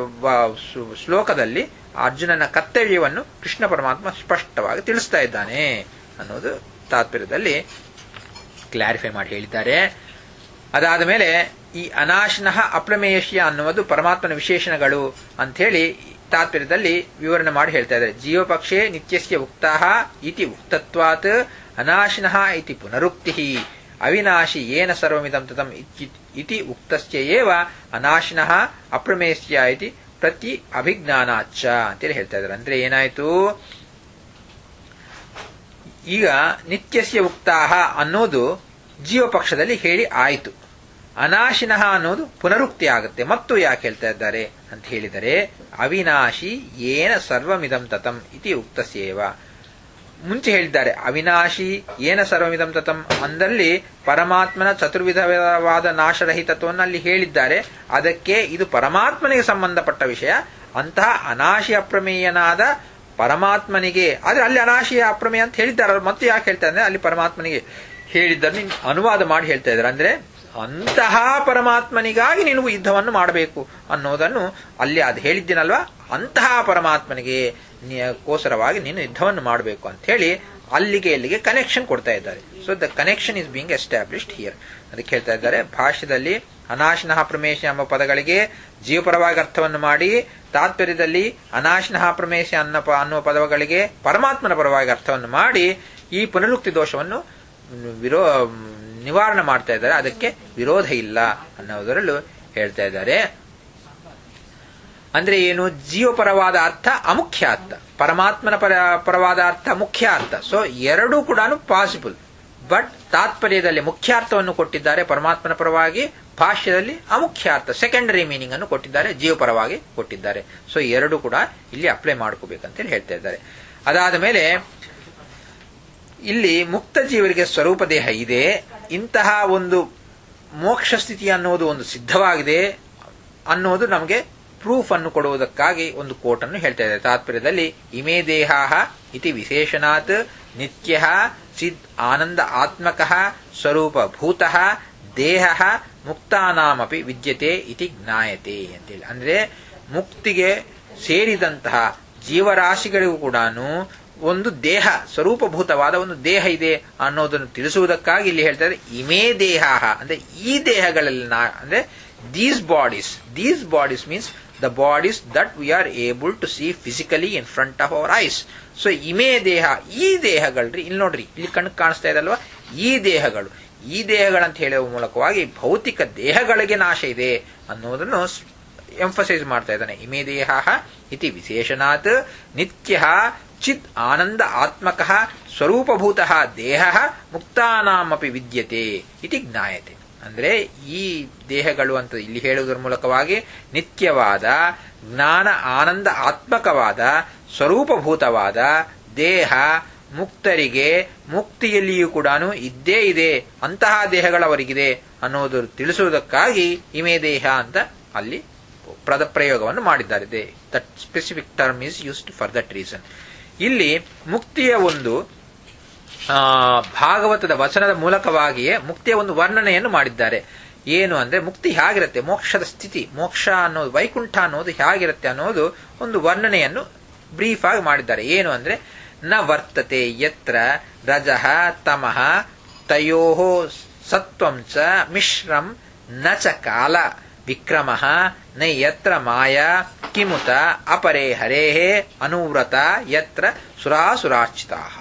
ಶ್ಲೋಕದಲ್ಲಿ ಅರ್ಜುನನ ಕರ್ತವ್ಯವನ್ನು ಕೃಷ್ಣ ಪರಮಾತ್ಮ ಸ್ಪಷ್ಟವಾಗಿ ತಿಳಿಸ್ತಾ ಇದ್ದಾನೆ ಅನ್ನೋದು ತಾತ್ಪರ್ಯದಲ್ಲಿ ಕ್ಲಾರಿಫೈ ಮಾಡಿ ಹೇಳಿದ್ದಾರೆ. ಅದಾದ ಮೇಲೆ ಈ ಅನಾಶಿನಃ ಅಪ್ರಮೇಯಶ್ಯ ಅನ್ನುವುದು ಪರಮಾತ್ಮನ ವಿಶೇಷಣಗಳು ಅಂಥೇಳಿ ತಾತ್ಪರ್ಯದಲ್ಲಿ ವಿವರಣೆ ಮಾಡಿ ಹೇಳ್ತಾ ಇದ್ದಾರೆ. ಜೀವಪಕ್ಷೆ ನಿತ್ಯಸ್ಯ ಉಕ್ತಾಃ ಇತಿ ಉಕ್ತತ್ವಾತ್ ಅನಾಶಿನಃ ಇತಿ ಪುನರುಕ್ತಿಃ ಅವಿನಾಶಿ ಏನ ಸರ್ವಮಿದಂ ತತಂ ಇತಿ ಉಕ್ತಸ್ಯ ಏವ ಅನಾಶಿನಃ ಅಪ್ರಮೇಯಸ್ಯ ಇತಿ ಪ್ರತಿ ಅಭಿಜ್ಞಾನಾಚ್ಚ ಅಂತೇಳಿ ಹೇಳ್ತಾ ಇದ್ದಾರೆ. ಅಂದ್ರೆ ಏನಾಯ್ತು? ಈಗ ನಿತ್ಯಸ್ಯ ಉಕ್ತಾಹ ಅನ್ನೋದು ಜೀವಪಕ್ಷದಲ್ಲಿ ಹೇಳಿ ಆಯಿತು. ಅನಾಶಿನಃ ಅನ್ನೋದು ಪುನರುಕ್ತಿ ಆಗುತ್ತೆ. ಮತ್ತು ಯಾಕೆ ಹೇಳ್ತಾ ಇದ್ದಾರೆ ಅಂತ ಹೇಳಿದರೆ, ಅವಿನಾಶಿ ಏನ ಸರ್ವಮಿದಂ ತತಂ ಇತಿ ಉಕ್ತಸ್ಯೇವ. ಮುಂಚೆ ಹೇಳಿದ್ದಾರೆ ಅವಿನಾಶಿ ಏನ ಸರ್ವಮಿದಂ ತತಂ ಅಂದಲ್ಲಿ ಪರಮಾತ್ಮನ ಚತುರ್ವಿಧವಾದ ನಾಶರಹಿತತ್ವವನ್ನು ಅಲ್ಲಿ ಹೇಳಿದ್ದಾರೆ. ಅದಕ್ಕೆ ಇದು ಪರಮಾತ್ಮನಿಗೆ ಸಂಬಂಧಪಟ್ಟ ವಿಷಯ. ಅಂತಹ ಅನಾಶಿ ಅಪ್ರಮೇಯನಾದ ಪರಮಾತ್ಮನಿಗೆ, ಆದ್ರೆ ಅಲ್ಲಿ ಅನಾಶಿ ಅಪ್ರಮೇಯ ಅಂತ ಹೇಳಿದ್ದಾರೆ. ಮತ್ತೆ ಯಾಕೆ ಹೇಳ್ತಾ ಇದ್ದಾರೆ? ಅಲ್ಲಿ ಪರಮಾತ್ಮನಿಗೆ ಹೇಳಿದ್ದನ್ನು ಅನುವಾದ ಮಾಡಿ ಹೇಳ್ತಾ ಇದ್ದಾರೆ. ಅಂದ್ರೆ ಅಂತಹ ಪರಮಾತ್ಮನಿಗಾಗಿ ನೀನು ಯುದ್ಧವನ್ನು ಮಾಡಬೇಕು ಅನ್ನೋದನ್ನು ಅಲ್ಲಿ ಅದು ಹೇಳಿದ್ದೀನಲ್ವಾ, ಅಂತಹ ಪರಮಾತ್ಮನಿಗೆ ಕೋಸರವಾಗಿ ನೀನು ಯುದ್ಧವನ್ನು ಮಾಡಬೇಕು ಅಂತ ಹೇಳಿ ಅಲ್ಲಿಗೆ ಇಲ್ಲಿಗೆ ಕನೆಕ್ಷನ್ ಕೊಡ್ತಾ ಇದ್ದಾರೆ. So the connection is being established here. ಅದಕ್ಕೆ ಹೇಳ್ತಾ ಇದ್ದಾರೆ ಭಾಷ್ಯದಲ್ಲಿ ಅನಾಶಿನಃ ಪ್ರಮೇಶ ಎಂಬ ಪದಗಳಿಗೆ ಜೀವಪರವಾಗಿ ಅರ್ಥವನ್ನು ಮಾಡಿ, ತಾತ್ಪರ್ಯದಲ್ಲಿ ಅನಾಶಿನಃ ಪ್ರಮೇಶ ಅನ್ನೋ ಅನ್ನುವ ಪದಗಳಿಗೆ ಪರಮಾತ್ಮನ ಪರವಾಗಿ ಅರ್ಥವನ್ನು ಮಾಡಿ ಈ ಪುನರುಕ್ತಿ ದೋಷವನ್ನು ವಿರೋ ನಿವಾರಣೆ ಮಾಡ್ತಾ ಇದ್ದಾರೆ. ಅದಕ್ಕೆ ವಿರೋಧ ಇಲ್ಲ ಅನ್ನೋದರಲ್ಲೂ ಹೇಳ್ತಾ ಇದ್ದಾರೆ. ಅಂದ್ರೆ ಏನು? ಜೀವಪರವಾದ ಅರ್ಥ ಅಮುಖ್ಯ ಅರ್ಥ, ಪರಮಾತ್ಮನ ಪರ ಪರವಾದ ಅರ್ಥ ಮುಖ್ಯ ಅರ್ಥ. ಸೊ ಎರಡೂ ಕೂಡ ಪಾಸಿಬಲ್. ಬಟ್ ತಾತ್ಪರ್ಯದಲ್ಲಿ ಮುಖ್ಯಾರ್ಥವನ್ನು ಕೊಟ್ಟಿದ್ದಾರೆ ಪರಮಾತ್ಮನ ಪರವಾಗಿ, ಭಾಷ್ಯದಲ್ಲಿ ಅಮುಖ್ಯ ಅರ್ಥ ಸೆಕೆಂಡರಿ ಮೀನಿಂಗ್ ಅನ್ನು ಕೊಟ್ಟಿದ್ದಾರೆ, ಜೀವಪರವಾಗಿ ಕೊಟ್ಟಿದ್ದಾರೆ. ಸೊ ಎರಡೂ ಕೂಡ ಇಲ್ಲಿ ಅಪ್ಲೈ ಮಾಡ್ಕೋಬೇಕಂತೇಳಿ ಹೇಳ್ತಾ ಇದ್ದಾರೆ. ಅದಾದ ಮೇಲೆ ಇಲ್ಲಿ ಮುಕ್ತ ಜೀವರಿಗೆ ಸ್ವರೂಪ ದೇಹ ಇದೆ, ಇಂತಹ ಒಂದು ಮೋಕ್ಷ ಸ್ಥಿತಿ ಅನ್ನೋದು ಒಂದು ಸಿದ್ಧವಾಗಿದೆ ಅನ್ನೋದು ನಮಗೆ ಪ್ರೂಫ್ ಅನ್ನು ಕೊಡುವುದಕ್ಕಾಗಿ ಒಂದು ಕೋಟ್ ಅನ್ನು ಹೇಳ್ತಾ ಇದ್ದಾರೆ ತಾತ್ಪರ್ಯದಲ್ಲಿ. ಇಮೇ ದೇಹಾಹ ಇತಿ ವಿಶೇಷಣಾತ್ ನಿತ್ಯ ಚಿದ್ ಆನಂದ ಆತ್ಮಕಃ ಸ್ವರೂಪ ಭೂತಃ ದೇಹ ಮುಕ್ತಾನಾಮಪಿ ವಿದ್ಯತೆ ಇತಿ ಜ್ಞಾಯತೆ ಅಂತೇಳಿ. ಅಂದ್ರೆ ಮುಕ್ತಿಗೆ ಸೇರಿದಂತಹ ಜೀವರಾಶಿಗಳಿಗೂ ಕೂಡ ಒಂದು ದೇಹ, ಸ್ವರೂಪಭೂತವಾದ ಒಂದು ದೇಹ ಇದೆ ಅನ್ನೋದನ್ನು ತಿಳಿಸುವುದಕ್ಕಾಗಿ ಇಲ್ಲಿ ಹೇಳ್ತಾರೆ ಇಮೇ ದೇಹ. ಅಂದ್ರೆ ಈ ದೇಹಗಳಲ್ಲಿ ಅಂದ್ರೆ these bodies these bodies means the bodies that we are able to see physically in front of our eyes. So ಇಮೇ ದೇಹ, ಈ ದೇಹಗಳ್ರಿ, ಇಲ್ಲಿ ನೋಡ್ರಿ, ಇಲ್ಲಿ ಕಣ್ಣು ಕಾಣಿಸ್ತಾ ಇದಲ್ವಾ, ಈ ದೇಹಗಳು, ಈ ದೇಹಗಳಂತ ಹೇಳುವ ಮೂಲಕವಾಗಿ ಭೌತಿಕ ದೇಹಗಳಿಗೆ ನಾಶ ಇದೆ ಅನ್ನೋದನ್ನು ಎಂಫಸೈಸ್ ಮಾಡ್ತಾ ಇದ್ದಾನೆ. ಇಮೇ ದೇಹ ಇತಿ ವಿಶೇಷಣಾತ್ ನಿತ್ಯ ಚಿತ್ ಆನಂದ ಆತ್ಮಕಃ ಸ್ವರೂಪಭೂತಃ ದೇಹಃ ಮುಕ್ತಾನಾಮಪಿ ವಿದ್ಯತೆ ಇತಿ ಜ್ಞಾಯತೆ. ಅಂದ್ರೆ ಈ ದೇಹಗಳು ಅಂತ ಇಲ್ಲಿ ಹೇಳುವುದರ ಮೂಲಕವಾಗಿ ನಿತ್ಯವಾದ ಜ್ಞಾನ ಆನಂದ ಆತ್ಮಕವಾದ ಸ್ವರೂಪಭೂತವಾದ ದೇಹ ಮುಕ್ತರಿಗೆ ಮುಕ್ತಿಯಲ್ಲಿಯೂ ಕೂಡ ಇದ್ದೇ ಇದೆ, ಅಂತಹ ದೇಹಗಳವರಿಗಿದೆ ಅನ್ನೋದು ತಿಳಿಸುವುದಕ್ಕಾಗಿ ಇಮೇ ದೇಹ ಅಂತ ಅಲ್ಲಿ ಪದ ಪ್ರಯೋಗವನ್ನು ಮಾಡಿದ್ದಾರೆ. That specific term is used for that reason. ಇಲ್ಲಿ ಮುಕ್ತಿಯ ಒಂದು ಭಾಗವತದ ವಚನದ ಮೂಲಕವಾಗಿಯೇ ಮುಕ್ತಿಯ ಒಂದು ವರ್ಣನೆಯನ್ನು ಮಾಡಿದ್ದಾರೆ. ಏನು ಅಂದ್ರೆ ಮುಕ್ತಿ ಹೇಗಿರುತ್ತೆ, ಮೋಕ್ಷದ ಸ್ಥಿತಿ, ಮೋಕ್ಷ ಅನ್ನೋದು ವೈಕುಂಠ ಅನ್ನೋದು ಹೇಗಿರುತ್ತೆ ಅನ್ನೋದು ಒಂದು ವರ್ಣನೆಯನ್ನು ಬ್ರೀಫ್ ಆಗಿ ಮಾಡಿದ್ದಾರೆ. ಏನು ಅಂದ್ರೆ ನ ವರ್ತತೆ ಯತ್ರ ರಜಃ ತಮಃ ತಯೋಃ ಸತ್ವಂ ಚ ಮಿಶ್ರಂ ನ ಚ ಕಾಲ ವಿಕ್ರಮಃ ನ ಯತ್ರ ಮಾಯಾ ಕಿಮುತ ಅಪರೇ ಹರೇಃ ಅನುವ್ರತ ಯತ್ರ ಸುರಾಸುರಾರ್ಚಿತಾಃ.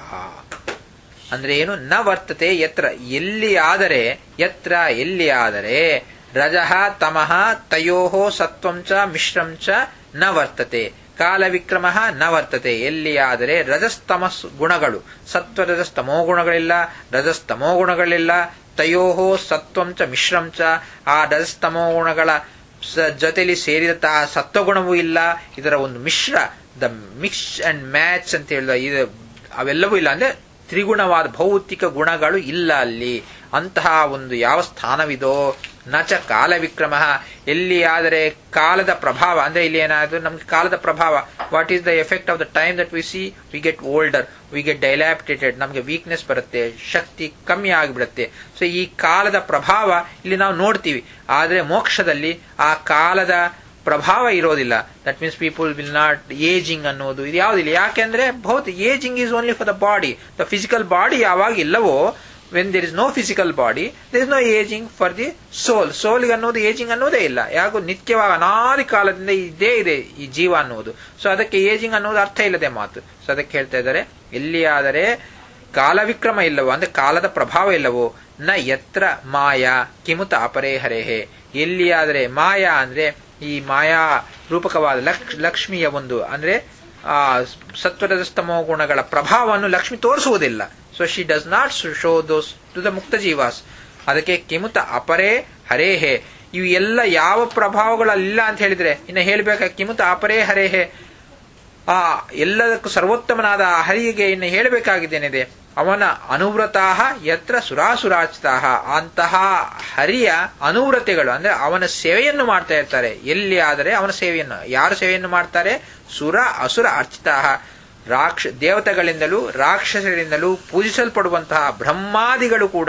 ಅಂದ್ರೆ ಏನು, ನ ವರ್ತತೆ ಯತ್ರ ಎಲ್ಲಿ ಆದರೆ, ಯತ್ರ ಎಲ್ಲಿ ಆದರೆ, ರಜಃ ತಮಃ ತಯೋಃ ಸತ್ವಂ ಚ ಮಿಶ್ರಂ ಚ ನ ವರ್ತತೆ, ಕಾಲ ವಿಕ್ರಮ ನ ವರ್ತತೆ ಎಲ್ಲಿ ಆದರೆ ರಜಸ್ತಮಸ್ ಗುಣಗಳು, ಸತ್ವ ರಜಸ್ತಮೋ ಗುಣಗಳಿಲ್ಲ, ರಜಸ್ತಮೋ ಗುಣಗಳಿಲ್ಲ, ತಯೋಃ ಸತ್ವಂ ಚ ಮಿಶ್ರಂ ಚ ಆ ರಜಸ್ತಮೋ ಗುಣಗಳ ಜೊತೆಲಿ ಸೇರಿದಂತಹ ಸತ್ವಗುಣವೂ ಇಲ್ಲ, ಇದರ ಒಂದು ಮಿಶ್ರ, ದ ಮಿಕ್ಸ್ ಅಂಡ್ ಮ್ಯಾಚ್ ಅಂತ ಹೇಳಿದ ಇದು ಅವೆಲ್ಲವೂ ಇಲ್ಲ. ಅಂದ್ರೆ ತ್ರಿಗುಣವಾದ ಭೌತಿಕ ಗುಣಗಳು ಇಲ್ಲ ಅಲ್ಲಿ. ಅಂತಹ ಒಂದು ಯಾವ ಸ್ಥಾನವಿದೋ, ನಚ ಕಾಲ ವಿಕ್ರಮ ಎಲ್ಲಿ ಆದರೆ ಕಾಲದ ಪ್ರಭಾವ, ಅಂದ್ರೆ ಇಲ್ಲಿ ಏನಾದ್ರು ನಮ್ಗೆ ಕಾಲದ ಪ್ರಭಾವ, what is the effect of the time that we see, we get older, we get dilapidated, ನಮಗೆ ವೀಕ್ನೆಸ್ ಬರುತ್ತೆ, ಶಕ್ತಿ ಕಮ್ಮಿ ಆಗಿಬಿಡುತ್ತೆ. ಸೊ ಈ ಕಾಲದ ಪ್ರಭಾವ ಇಲ್ಲಿ ನಾವು ನೋಡ್ತೀವಿ. ಆದ್ರೆ ಮೋಕ್ಷದಲ್ಲಿ ಆ ಕಾಲದ ಪ್ರಭಾವ ಇರೋದಿಲ್ಲ. That means people will not ageing ಅನ್ನೋದು ಇದು ಯಾವುದಿಲ್ಲ. ಯಾಕೆಂದ್ರೆ ಬಹುತ್ ageing is only for the body. The physical body ಯಾವಾಗ ಇಲ್ಲವೋ, when there is no physical body there is no ageing for the soul. ಸೋಲ್ಗೆ ಅನ್ನೋದು ಏಜಿಂಗ್ ಅನ್ನೋದೇ ಇಲ್ಲ. ಯಾಕೋ ನಿತ್ಯವಾಗಿ ಅನಾದಿ ಕಾಲದಿಂದ ಇದ್ದೇ ಇದೆ ಈ ಜೀವ ಅನ್ನೋದು. ಸೊ ಅದಕ್ಕೆ ಏಜಿಂಗ್ ಅನ್ನೋದು ಅರ್ಥ ಇಲ್ಲದೆ ಮಾತು. ಸೊ ಅದಕ್ಕೆ ಹೇಳ್ತಾ ಇದ್ದಾರೆ, ಎಲ್ಲಿಯಾದರೆ ಕಾಲ ವಿಕ್ರಮ ಇಲ್ಲವೋ, ಅಂದ್ರೆ ಕಾಲದ ಪ್ರಭಾವ ಇಲ್ಲವೋ, ನ ಯತ್ರ ಮಾಯಾ ಕಿಮುತ ಅಪರೇ ಹರೇಹೇ, ಎಲ್ಲಿಯಾದರೆ ಮಾಯಾ ಅಂದ್ರೆ ಈ ಮಾಯಾ ರೂಪಕವಾದ ಲಕ್ಷ್ ಲಕ್ಷ್ಮಿಯ ಒಂದು ಅಂದ್ರೆ ಆ ಸತ್ವರಜಸ್ತಮೋ ಗುಣಗಳ ಪ್ರಭಾವವನ್ನು ಲಕ್ಷ್ಮಿ ತೋರಿಸುವುದಿಲ್ಲ. So she does not show those to the mukta jivas. ಅದಕ್ಕೆ ಕಿಮುತ ಅಪರೇ ಹರೇಹೇ, ಇವು ಎಲ್ಲ ಯಾವ ಪ್ರಭಾವಗಳಿಲ್ಲ ಅಂತ ಹೇಳಿದ್ರೆ ಇನ್ನು ಹೇಳ್ಬೇಕಾ, ಕಿಮುತ ಅಪರೇ ಹರೇಹೇ, ಆ ಎಲ್ಲದಕ್ಕೂ ಸರ್ವೋತ್ತಮನಾದ ಹರಿಗೆ ಇನ್ನು ಹೇಳಬೇಕಾಗಿದ್ದೇನಿದೆ, ಅವನ ಅನುವ್ರತಾಹ ಯತ್ರ ಸುರಾಸುರಾಚಿತಾಹ, ಅಂತಹ ಹರಿಯ ಅನುವ್ರತೆಗಳು ಅಂದ್ರೆ ಅವನ ಸೇವೆಯನ್ನು ಮಾಡ್ತಾ ಇರ್ತಾರೆ. ಎಲ್ಲಿ ಆದರೆ ಅವನ ಸೇವೆಯನ್ನು, ಯಾರು ಸೇವೆಯನ್ನು ಮಾಡ್ತಾರೆ, ಸುರ ಅಸುರ ಅರ್ಚಿತಾಹ, ರಾಕ್ಷ ದೇವತೆಗಳಿಂದಲೂ ರಾಕ್ಷಸರಿಂದಲೂ ಪೂಜಿಸಲ್ಪಡುವಂತಹ ಬ್ರಹ್ಮಾದಿಗಳು ಕೂಡ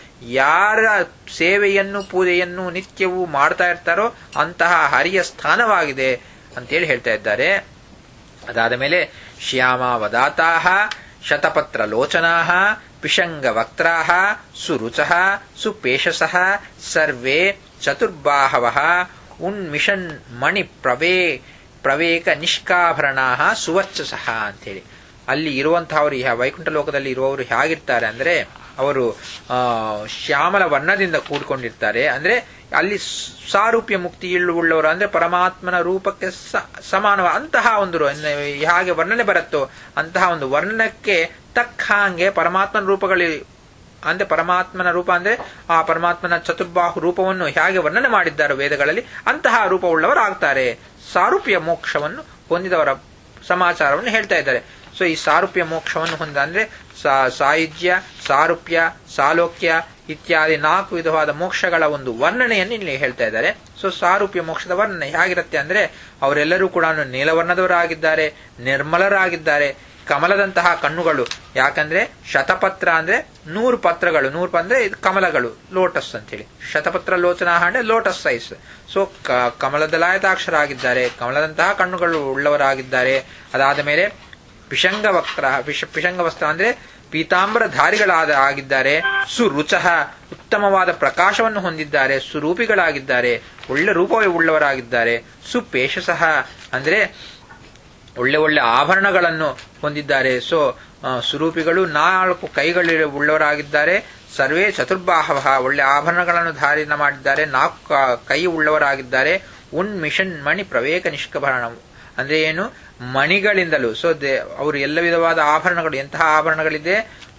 ಯಾರ ಸೇವೆಯನ್ನು ಪೂಜೆಯನ್ನು ನಿತ್ಯವೂ ಮಾಡ್ತಾ ಇರ್ತಾರೋ ಅಂತಹ ಹರಿಯ ಸ್ಥಾನವಾಗಿದೆ ಅಂತೇಳಿ ಹೇಳ್ತಾ ಇದ್ದಾರೆ. ಅದಾದ ಮೇಲೆ ಶ್ಯಾಮ ವದಾತಾಹ ಶತಪತ್ರ ಲೋಚನಾಹ ಪಿಶಂಗ ವಕ್ತ್ರಾಹ ಸುರುಚಃ ಸುಪೇಶಸಃ ಸರ್ವೇ ಚತುರ್ಬಾಹವಃ ಉನ್ಮಿಷನ್ ಮಣಿ ಪ್ರವೇ ಪ್ರವೇಕ ನಿಷ್ಕಾಭರಣಾಹ ಸುವರ್ಚಸಃ ಅಂತೇಳಿ ಅಲ್ಲಿ ಇರುವಂತಹವರು, ವೈಕುಂಠ ಲೋಕದಲ್ಲಿ ಇರುವವರು ಹೇಗಿರ್ತಾರೆ ಅಂದ್ರೆ ಅವರು ಆ ಶ್ಯಾಮಲ ವರ್ಣದಿಂದ ಕೂಡ್ಕೊಂಡಿರ್ತಾರೆ. ಅಂದ್ರೆ ಅಲ್ಲಿ ಸಾರೂಪ್ಯ ಮುಕ್ತಿ ಉಳ್ಳವರು ಅಂದ್ರೆ ಪರಮಾತ್ಮನ ರೂಪಕ್ಕೆ ಸಮಾನವ ಅಂತಹ ಒಂದು ಹೇಗೆ ವರ್ಣನೆ ಬರುತ್ತೋ ಅಂತಹ ಒಂದು ವರ್ಣಕ್ಕೆ ತಕ್ಕ ಹಾಗೆ ಪರಮಾತ್ಮನ ರೂಪಗಳು, ಅಂದ್ರೆ ಪರಮಾತ್ಮನ ರೂಪ ಅಂದ್ರೆ ಆ ಪರಮಾತ್ಮನ ಚತುರ್ಬಾಹು ರೂಪವನ್ನು ಹೇಗೆ ವರ್ಣನೆ ಮಾಡಿದ್ದಾರೆ ವೇದಗಳಲ್ಲಿ ಅಂತಹ ರೂಪವುಳ್ಳವರಾಗ್ತಾರೆ. ಸಾರೂಪ್ಯ ಮೋಕ್ಷವನ್ನು ಹೊಂದಿದವರ ಸಮಾಚಾರವನ್ನು ಹೇಳ್ತಾ ಇದ್ದಾರೆ. ಸೊ ಈ ಸಾರೂಪ್ಯ ಮೋಕ್ಷವನ್ನು ಹೊಂದ ಅಂದ್ರೆ ಸಾಯುಜ್ಯ, ಸಾರೂಪ್ಯ, ಸಾಲೋಕ್ಯ ಇತ್ಯಾದಿ ನಾಲ್ಕು ವಿಧವಾದ ಮೋಕ್ಷಗಳ ಒಂದು ವರ್ಣನೆಯನ್ನು ಇಲ್ಲಿ ಹೇಳ್ತಾ ಇದ್ದಾರೆ. ಸೊ ಸಾರೂಪ್ಯ ಮೋಕ್ಷದ ವರ್ಣನೆ ಹೇಗಿರುತ್ತೆ ಅಂದ್ರೆ ಅವರೆಲ್ಲರೂ ಕೂಡ ನೀಲವರ್ಣದವರಾಗಿದ್ದಾರೆ, ನಿರ್ಮಲರಾಗಿದ್ದಾರೆ, ಕಮಲದಂತಹ ಕಣ್ಣುಗಳು. ಯಾಕಂದ್ರೆ ಶತಪತ್ರ ಅಂದ್ರೆ ನೂರು ಪತ್ರಗಳು, ನೂರು ಅಂದ್ರೆ ಕಮಲಗಳು, ಲೋಟಸ್ ಅಂತ ಹೇಳಿ, ಶತಪತ್ರ ಲೋಚನಾ ಅಂದ್ರೆ ಲೋಟಸ್ ಸೈಜ್. ಸೊ ಕಮಲದಲಾಯತಾಕ್ಷರ ಆಗಿದ್ದಾರೆ, ಕಮಲದಂತಹ ಕಣ್ಣುಗಳು ಉಳ್ಳವರಾಗಿದ್ದಾರೆ. ಅದಾದ ಮೇಲೆ ಪಿಶಂಗ ವಕ್ರ, ಪಿಶಂಗ ವಸ್ತ್ರ ಅಂದ್ರೆ ಪೀತಾಂಬರ ಧಾರಿಗಳಾದ ಆಗಿದ್ದಾರೆ. ಸುರುಚಃ ಉತ್ತಮವಾದ ಪ್ರಕಾಶವನ್ನು ಹೊಂದಿದ್ದಾರೆ, ಸುರೂಪಿಗಳಾಗಿದ್ದಾರೆ, ಒಳ್ಳೆ ರೂಪವೇ ಉಳ್ಳವರಾಗಿದ್ದಾರೆ. ಸುಪೇಶಸಃ ಅಂದ್ರೆ ಒಳ್ಳೆ ಒಳ್ಳೆ ಆಭರಣಗಳನ್ನು ಹೊಂದಿದ್ದಾರೆ. ಸೊ ಸುರೂಪಿಗಳು ನಾಲ್ಕು ಕೈಗಳು ಉಳ್ಳವರಾಗಿದ್ದಾರೆ. ಸರ್ವೇ ಚತುರ್ಬಾಹವ ಒಳ್ಳೆ ಆಭರಣಗಳನ್ನು ಧಾರಣ ಮಾಡಿದ್ದಾರೆ, ನಾಲ್ಕು ಕೈ ಉಳ್ಳವರಾಗಿದ್ದಾರೆ. ಉನ್ ಮಿಷನ್ ಮಣಿ ಪ್ರವೇಕ ನಿಷ್ಕಭರಣ ಅಂದ್ರೆ ಏನು, ಮಣಿಗಳಿಂದಲೂ ಸೊ ದೇ ಅವರು ಎಲ್ಲ ವಿಧವಾದ ಆಭರಣಗಳು ಎಂತಹ ಆಭರಣಗಳಿದೆ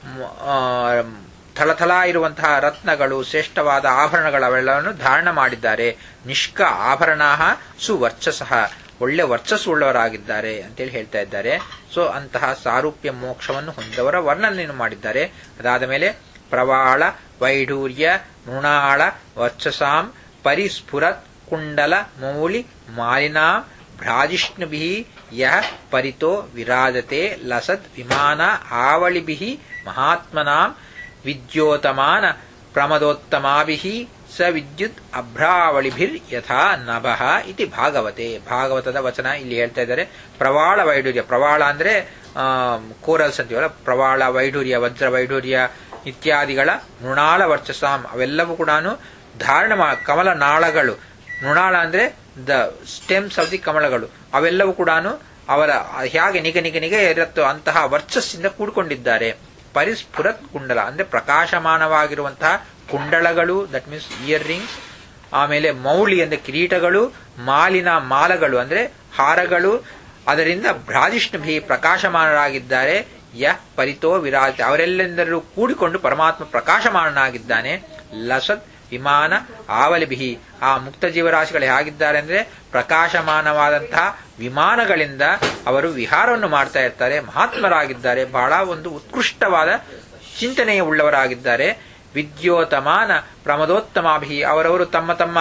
ಥಳಥಳ ಇರುವಂತಹ ರತ್ನಗಳು ಶ್ರೇಷ್ಠವಾದ ಆಭರಣಗಳವೆಲ್ಲವನ್ನು ಧಾರಣ ಮಾಡಿದ್ದಾರೆ. ನಿಷ್ಕ ಆಭರಣಾ ಸುವರ್ಚಸಃ ಒಳ್ಳೆ ವರ್ಚಸ್ಸು ಉಳ್ಳವರಾಗಿದ್ದಾರೆ ಅಂತೇಳಿ ಹೇಳ್ತಾ ಇದ್ದಾರೆ. ಸೊ ಅಂತಹ ಸಾರೂಪ್ಯ ಮೋಕ್ಷವನ್ನು ಹೊಂದವರ ವರ್ಣನೆಯನ್ನು ಮಾಡಿದ್ದಾರೆ. ಅದಾದ ಮೇಲೆ ಪ್ರವಾಳ ವೈಢೂರ್ಯ ಮೃಣಾಳ ವರ್ಚಸಾಂ ಪರಿಸ್ಫುರತ್ ಕುಂಡಲ ಮೌಳಿ ಮಾಲಿನಾಂ ಭ್ರಾಜಿಷ್ಣುಭಿ ಯಃ ಪರಿತೋ ವಿರಾಜತೆ ಲಸತ್ ವಿಮಾನ ಆವಳಿಭಿ ಮಹಾತ್ಮನಾಂ ವಿದ್ಯೋತಮಾನ ಪ್ರಮದೋತ್ತಮಾಭಿಃ ಸ ವಿದ್ಯುತ್ ಅಭ್ರಾವಳಿಭಿರ್ ಯಥಾ ನಭಃ ಇತಿ ಭಾಗವತೆ. ಭಾಗವತದ ವಚನ ಇಲ್ಲಿ ಹೇಳ್ತಾ ಇದ್ದಾರೆ. ಪ್ರವಾಳ ವೈಢೂರ್ಯ, ಪ್ರವಾಳ ಅಂದ್ರೆ ಕೋರಲ್ಸ್ ಅಂತೀವಲ್ಲ, ಪ್ರವಾಳ ವೈಢೂರ್ಯ, ವಜ್ರ ವೈಢೂರ್ಯ ಇತ್ಯಾದಿಗಳ ಮೃಣಾಳ ವರ್ಚಸಾಂ ಅವೆಲ್ಲವೂ ಕೂಡ ಧಾರಣ ಕಮಲ ನಾಳಗಳು. ಮೃಣಾಳ ಅಂದ್ರೆ ದ ಸ್ಟೆಮ್ಸ್ ಆಫ್ ದಿ ಕಮಲಗಳು. ಅವೆಲ್ಲವೂ ಕೂಡ ಅವರ ಹೇಗೆ ನಿಗ ನಿಗ ನಿಗ ಇರುತ್ತೋ ಅಂತಹ ವರ್ಚಸ್ಸಿಂದ ಕೂಡಿಕೊಂಡಿದ್ದಾರೆ. ಪರಿಸ್ಫುರತ್ ಕುಂಡಲ ಅಂದ್ರೆ ಪ್ರಕಾಶಮಾನವಾಗಿರುವಂತಹ ಕುಂಡಳಗಳು, ದಟ್ ಮೀನ್ಸ್ ಇಯರ್ ರಿಂಗ್ಸ್. ಆಮೇಲೆ ಮೌಳಿ ಅಂದ್ರೆ ಕಿರೀಟಗಳು, ಮಾಲಿನ ಮಾಲಗಳು ಅಂದ್ರೆ ಹಾರಗಳು. ಅದರಿಂದ ಭ್ರಾಜಿಷ್ಣುಭಿ ಪ್ರಕಾಶಮಾನರಾಗಿದ್ದಾರೆ. ಯ ಪರಿತೋ ವಿರಾಜ ಅವರೆಲ್ಲೆಂದರೂ ಕೂಡಿಕೊಂಡು ಪರಮಾತ್ಮ ಪ್ರಕಾಶಮಾನನಾಗಿದ್ದಾನೆ. ಲಸತ್ ವಿಮಾನ ಆವಲಿಭಿ ಆ ಮುಕ್ತ ಜೀವರಾಶಿಗಳು ಹೇಗಿದ್ದಾರೆ ಅಂದ್ರೆ ಪ್ರಕಾಶಮಾನವಾದಂತಹ ವಿಮಾನಗಳಿಂದ ಅವರು ವಿಹಾರವನ್ನು ಮಾಡ್ತಾ ಇರ್ತಾರೆ. ಮಹಾತ್ಮರಾಗಿದ್ದಾರೆ, ಬಹಳ ಒಂದು ಉತ್ಕೃಷ್ಟವಾದ ಚಿಂತನೆಯ ಉಳ್ಳವರಾಗಿದ್ದಾರೆ. ವಿದ್ಯೋತಮಾನ ಪ್ರಮದೋತ್ತಮಾಭಿ ಅವರವರು ತಮ್ಮ ತಮ್ಮ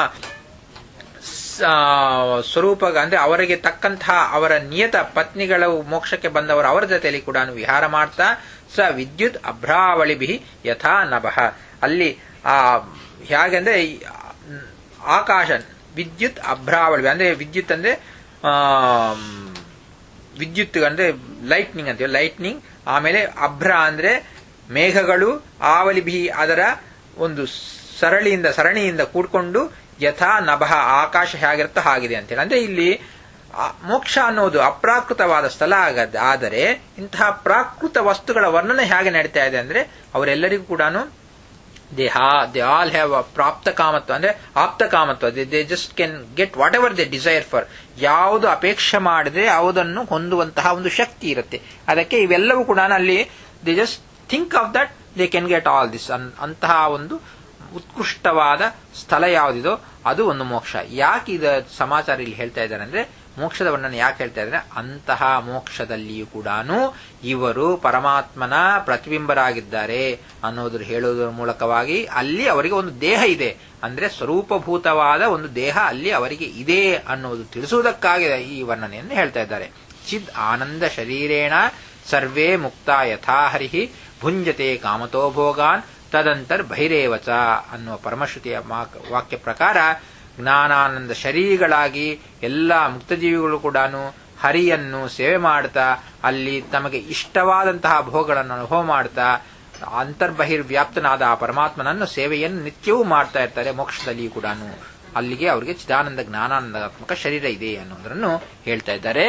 ಸ್ವರೂಪ ಅಂದ್ರೆ ಅವರಿಗೆ ತಕ್ಕಂತಹ ಅವರ ನಿಯತ ಪತ್ನಿಗಳು ಮೋಕ್ಷಕ್ಕೆ ಬಂದವರು ಅವರ ಜೊತೆಯಲ್ಲಿ ಕೂಡ ವಿಹಾರ ಮಾಡ್ತಾ ಸ ವಿದ್ಯುತ್ ಅಭ್ರಾವಳಿಭಿ ಯಥಾ ನಭಃ ಅಲ್ಲಿ ಆ ಹೇಗೆಂದ್ರೆ ಆಕಾಶ ವಿದ್ಯುತ್ ಅಭ್ರಾವಳಿ ಅಂದ್ರೆ ವಿದ್ಯುತ್ ಅಂದ್ರೆ ಆ ವಿದ್ಯುತ್ ಅಂದ್ರೆ ಲೈಟ್ನಿಂಗ್ ಅಂತೀವಿ, ಲೈಟ್ನಿಂಗ್. ಆಮೇಲೆ ಅಭ್ರ ಅಂದ್ರೆ ಮೇಘಗಳು, ಆವಲಿಭಿ ಅದರ ಒಂದು ಸರಳಿಯಿಂದ ಸರಣಿಯಿಂದ ಕೂಡ್ಕೊಂಡು ಯಥಾ ನಭಃ ಆಕಾಶ ಹೇಗಿರುತ್ತೋ ಹಾಗಿದೆ ಅಂತೇಳಿ. ಅಂದ್ರೆ ಇಲ್ಲಿ ಮೋಕ್ಷ ಅನ್ನೋದು ಅಪ್ರಾಕೃತವಾದ ಸ್ಥಳ ಆಗದ ಆದರೆ ಇಂತಹ ಪ್ರಾಕೃತ ವಸ್ತುಗಳ ವರ್ಣನೆ ಹೇಗೆ ನಡೀತಾ ಇದೆ ಅಂದ್ರೆ ಅವರೆಲ್ಲರಿಗೂ ಕೂಡ ದೇ ಹಾ ದೇ ಆಲ್ ಹ್ಯಾವ್ ಪ್ರಾಪ್ತ ಕಾಮತ್ವ ಅಂದ್ರೆ ಆಪ್ತ ಕಾಮತ್ವ. They just can get whatever they desire for. ಯಾವುದು ಅಪೇಕ್ಷೆ ಮಾಡಿದ್ರೆ ಯಾವುದನ್ನು ಹೊಂದುವಂತಹ ಒಂದು ಶಕ್ತಿ ಇರುತ್ತೆ. ಅದಕ್ಕೆ ಇವೆಲ್ಲವೂ ಕೂಡ ಅಲ್ಲಿ they just think of that they can get all this. ಅಂತಹ ಒಂದು ಉತ್ಕೃಷ್ಟವಾದ ಸ್ಥಳ ಯಾವುದಿದೋ ಅದು ಒಂದು ಮೋಕ್ಷ. ಯಾಕೆ ಇದ ಸಮಾಚಾರ ಇಲ್ಲಿ ಹೇಳ್ತಾ ಇದ್ದಾರೆ ಅಂದ್ರೆ ಮೋಕ್ಷದ ವರ್ಣನೆ ಯಾಕೆ ಹೇಳ್ತಾ ಇದ್ದಾರೆ, ಅಂತಹ ಮೋಕ್ಷದಲ್ಲಿಯೂ ಕೂಡ ಇವರು ಪರಮಾತ್ಮನ ಪ್ರತಿಬಿಂಬರಾಗಿದ್ದಾರೆ ಅನ್ನೋದ್ರ ಹೇಳೋದ್ರ ಮೂಲಕವಾಗಿ ಅಲ್ಲಿ ಅವರಿಗೆ ಒಂದು ದೇಹ ಇದೆ ಅಂದ್ರೆ ಸ್ವರೂಪಭೂತವಾದ ಒಂದು ದೇಹ ಅಲ್ಲಿ ಅವರಿಗೆ ಇದೆ ಅನ್ನೋದು ತಿಳಿಸುವುದಕ್ಕಾಗಿ ಈ ವರ್ಣನೆಯನ್ನು ಹೇಳ್ತಾ ಇದ್ದಾರೆ. ಚಿದ್ ಆನಂದ ಶರೀರೇಣ ಸರ್ವೇ ಮುಕ್ತ ಯಥಾ ಹರಿಹಿ ಭುಂಜತೆ ಕಾಮತೋ ಭೋಗಾನ್ ತದಂತರ್ ಬಹಿರೇವಚ ಅನ್ನುವ ಪರಮಶ್ರುತಿಯ ವಾಕ್ಯ ಪ್ರಕಾರ ಜ್ಞಾನಾನಂದ ಶರೀರಗಳಾಗಿ ಎಲ್ಲ ಮುಕ್ತಜೀವಿಗಳು ಕೂಡ ಹರಿಯನ್ನು ಸೇವೆ ಮಾಡ್ತಾ ಅಲ್ಲಿ ತಮಗೆ ಇಷ್ಟವಾದಂತಹ ಭೋಗಗಳನ್ನು ಅನುಭವ ಮಾಡ್ತಾ ಅಂತರ್ಬಹಿರ್ವ್ಯಾಪ್ತನಾದ ಆ ಪರಮಾತ್ಮನನ್ನು ಸೇವೆಯನ್ನು ನಿತ್ಯವೂ ಮಾಡ್ತಾ ಇರ್ತಾರೆ. ಮೋಕ್ಷದಲ್ಲಿಯೂ ಕೂಡ ಅಲ್ಲಿಗೆ ಅವರಿಗೆ ಚಿದಾನಂದ ಜ್ಞಾನಾನಂದಾತ್ಮಕ ಶರೀರ ಇದೆ ಅನ್ನೋದನ್ನು ಹೇಳ್ತಾ ಇದ್ದಾರೆ.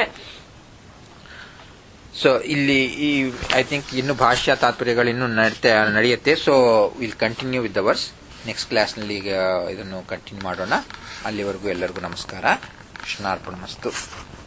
ಸೊ ಇಲ್ಲಿ ಈ ಐ ಥಿಂಕ್ ಇನ್ನು ಭಾಷ್ಯ ತಾತ್ಪರ್ಯಗಳು ಇನ್ನು ನಡೆಯುತ್ತೆ. So will continue with the verse. Next ಕ್ಲಾಸ್ನಲ್ಲಿ ಈಗ ಇದನ್ನು ಕಂಟಿನ್ಯೂ ಮಾಡೋಣ. ಅಲ್ಲಿವರೆಗೂ ಎಲ್ಲರಿಗೂ ನಮಸ್ಕಾರ. ಕೃಷ್ಣಾರ್ಪಣಮಸ್ತು.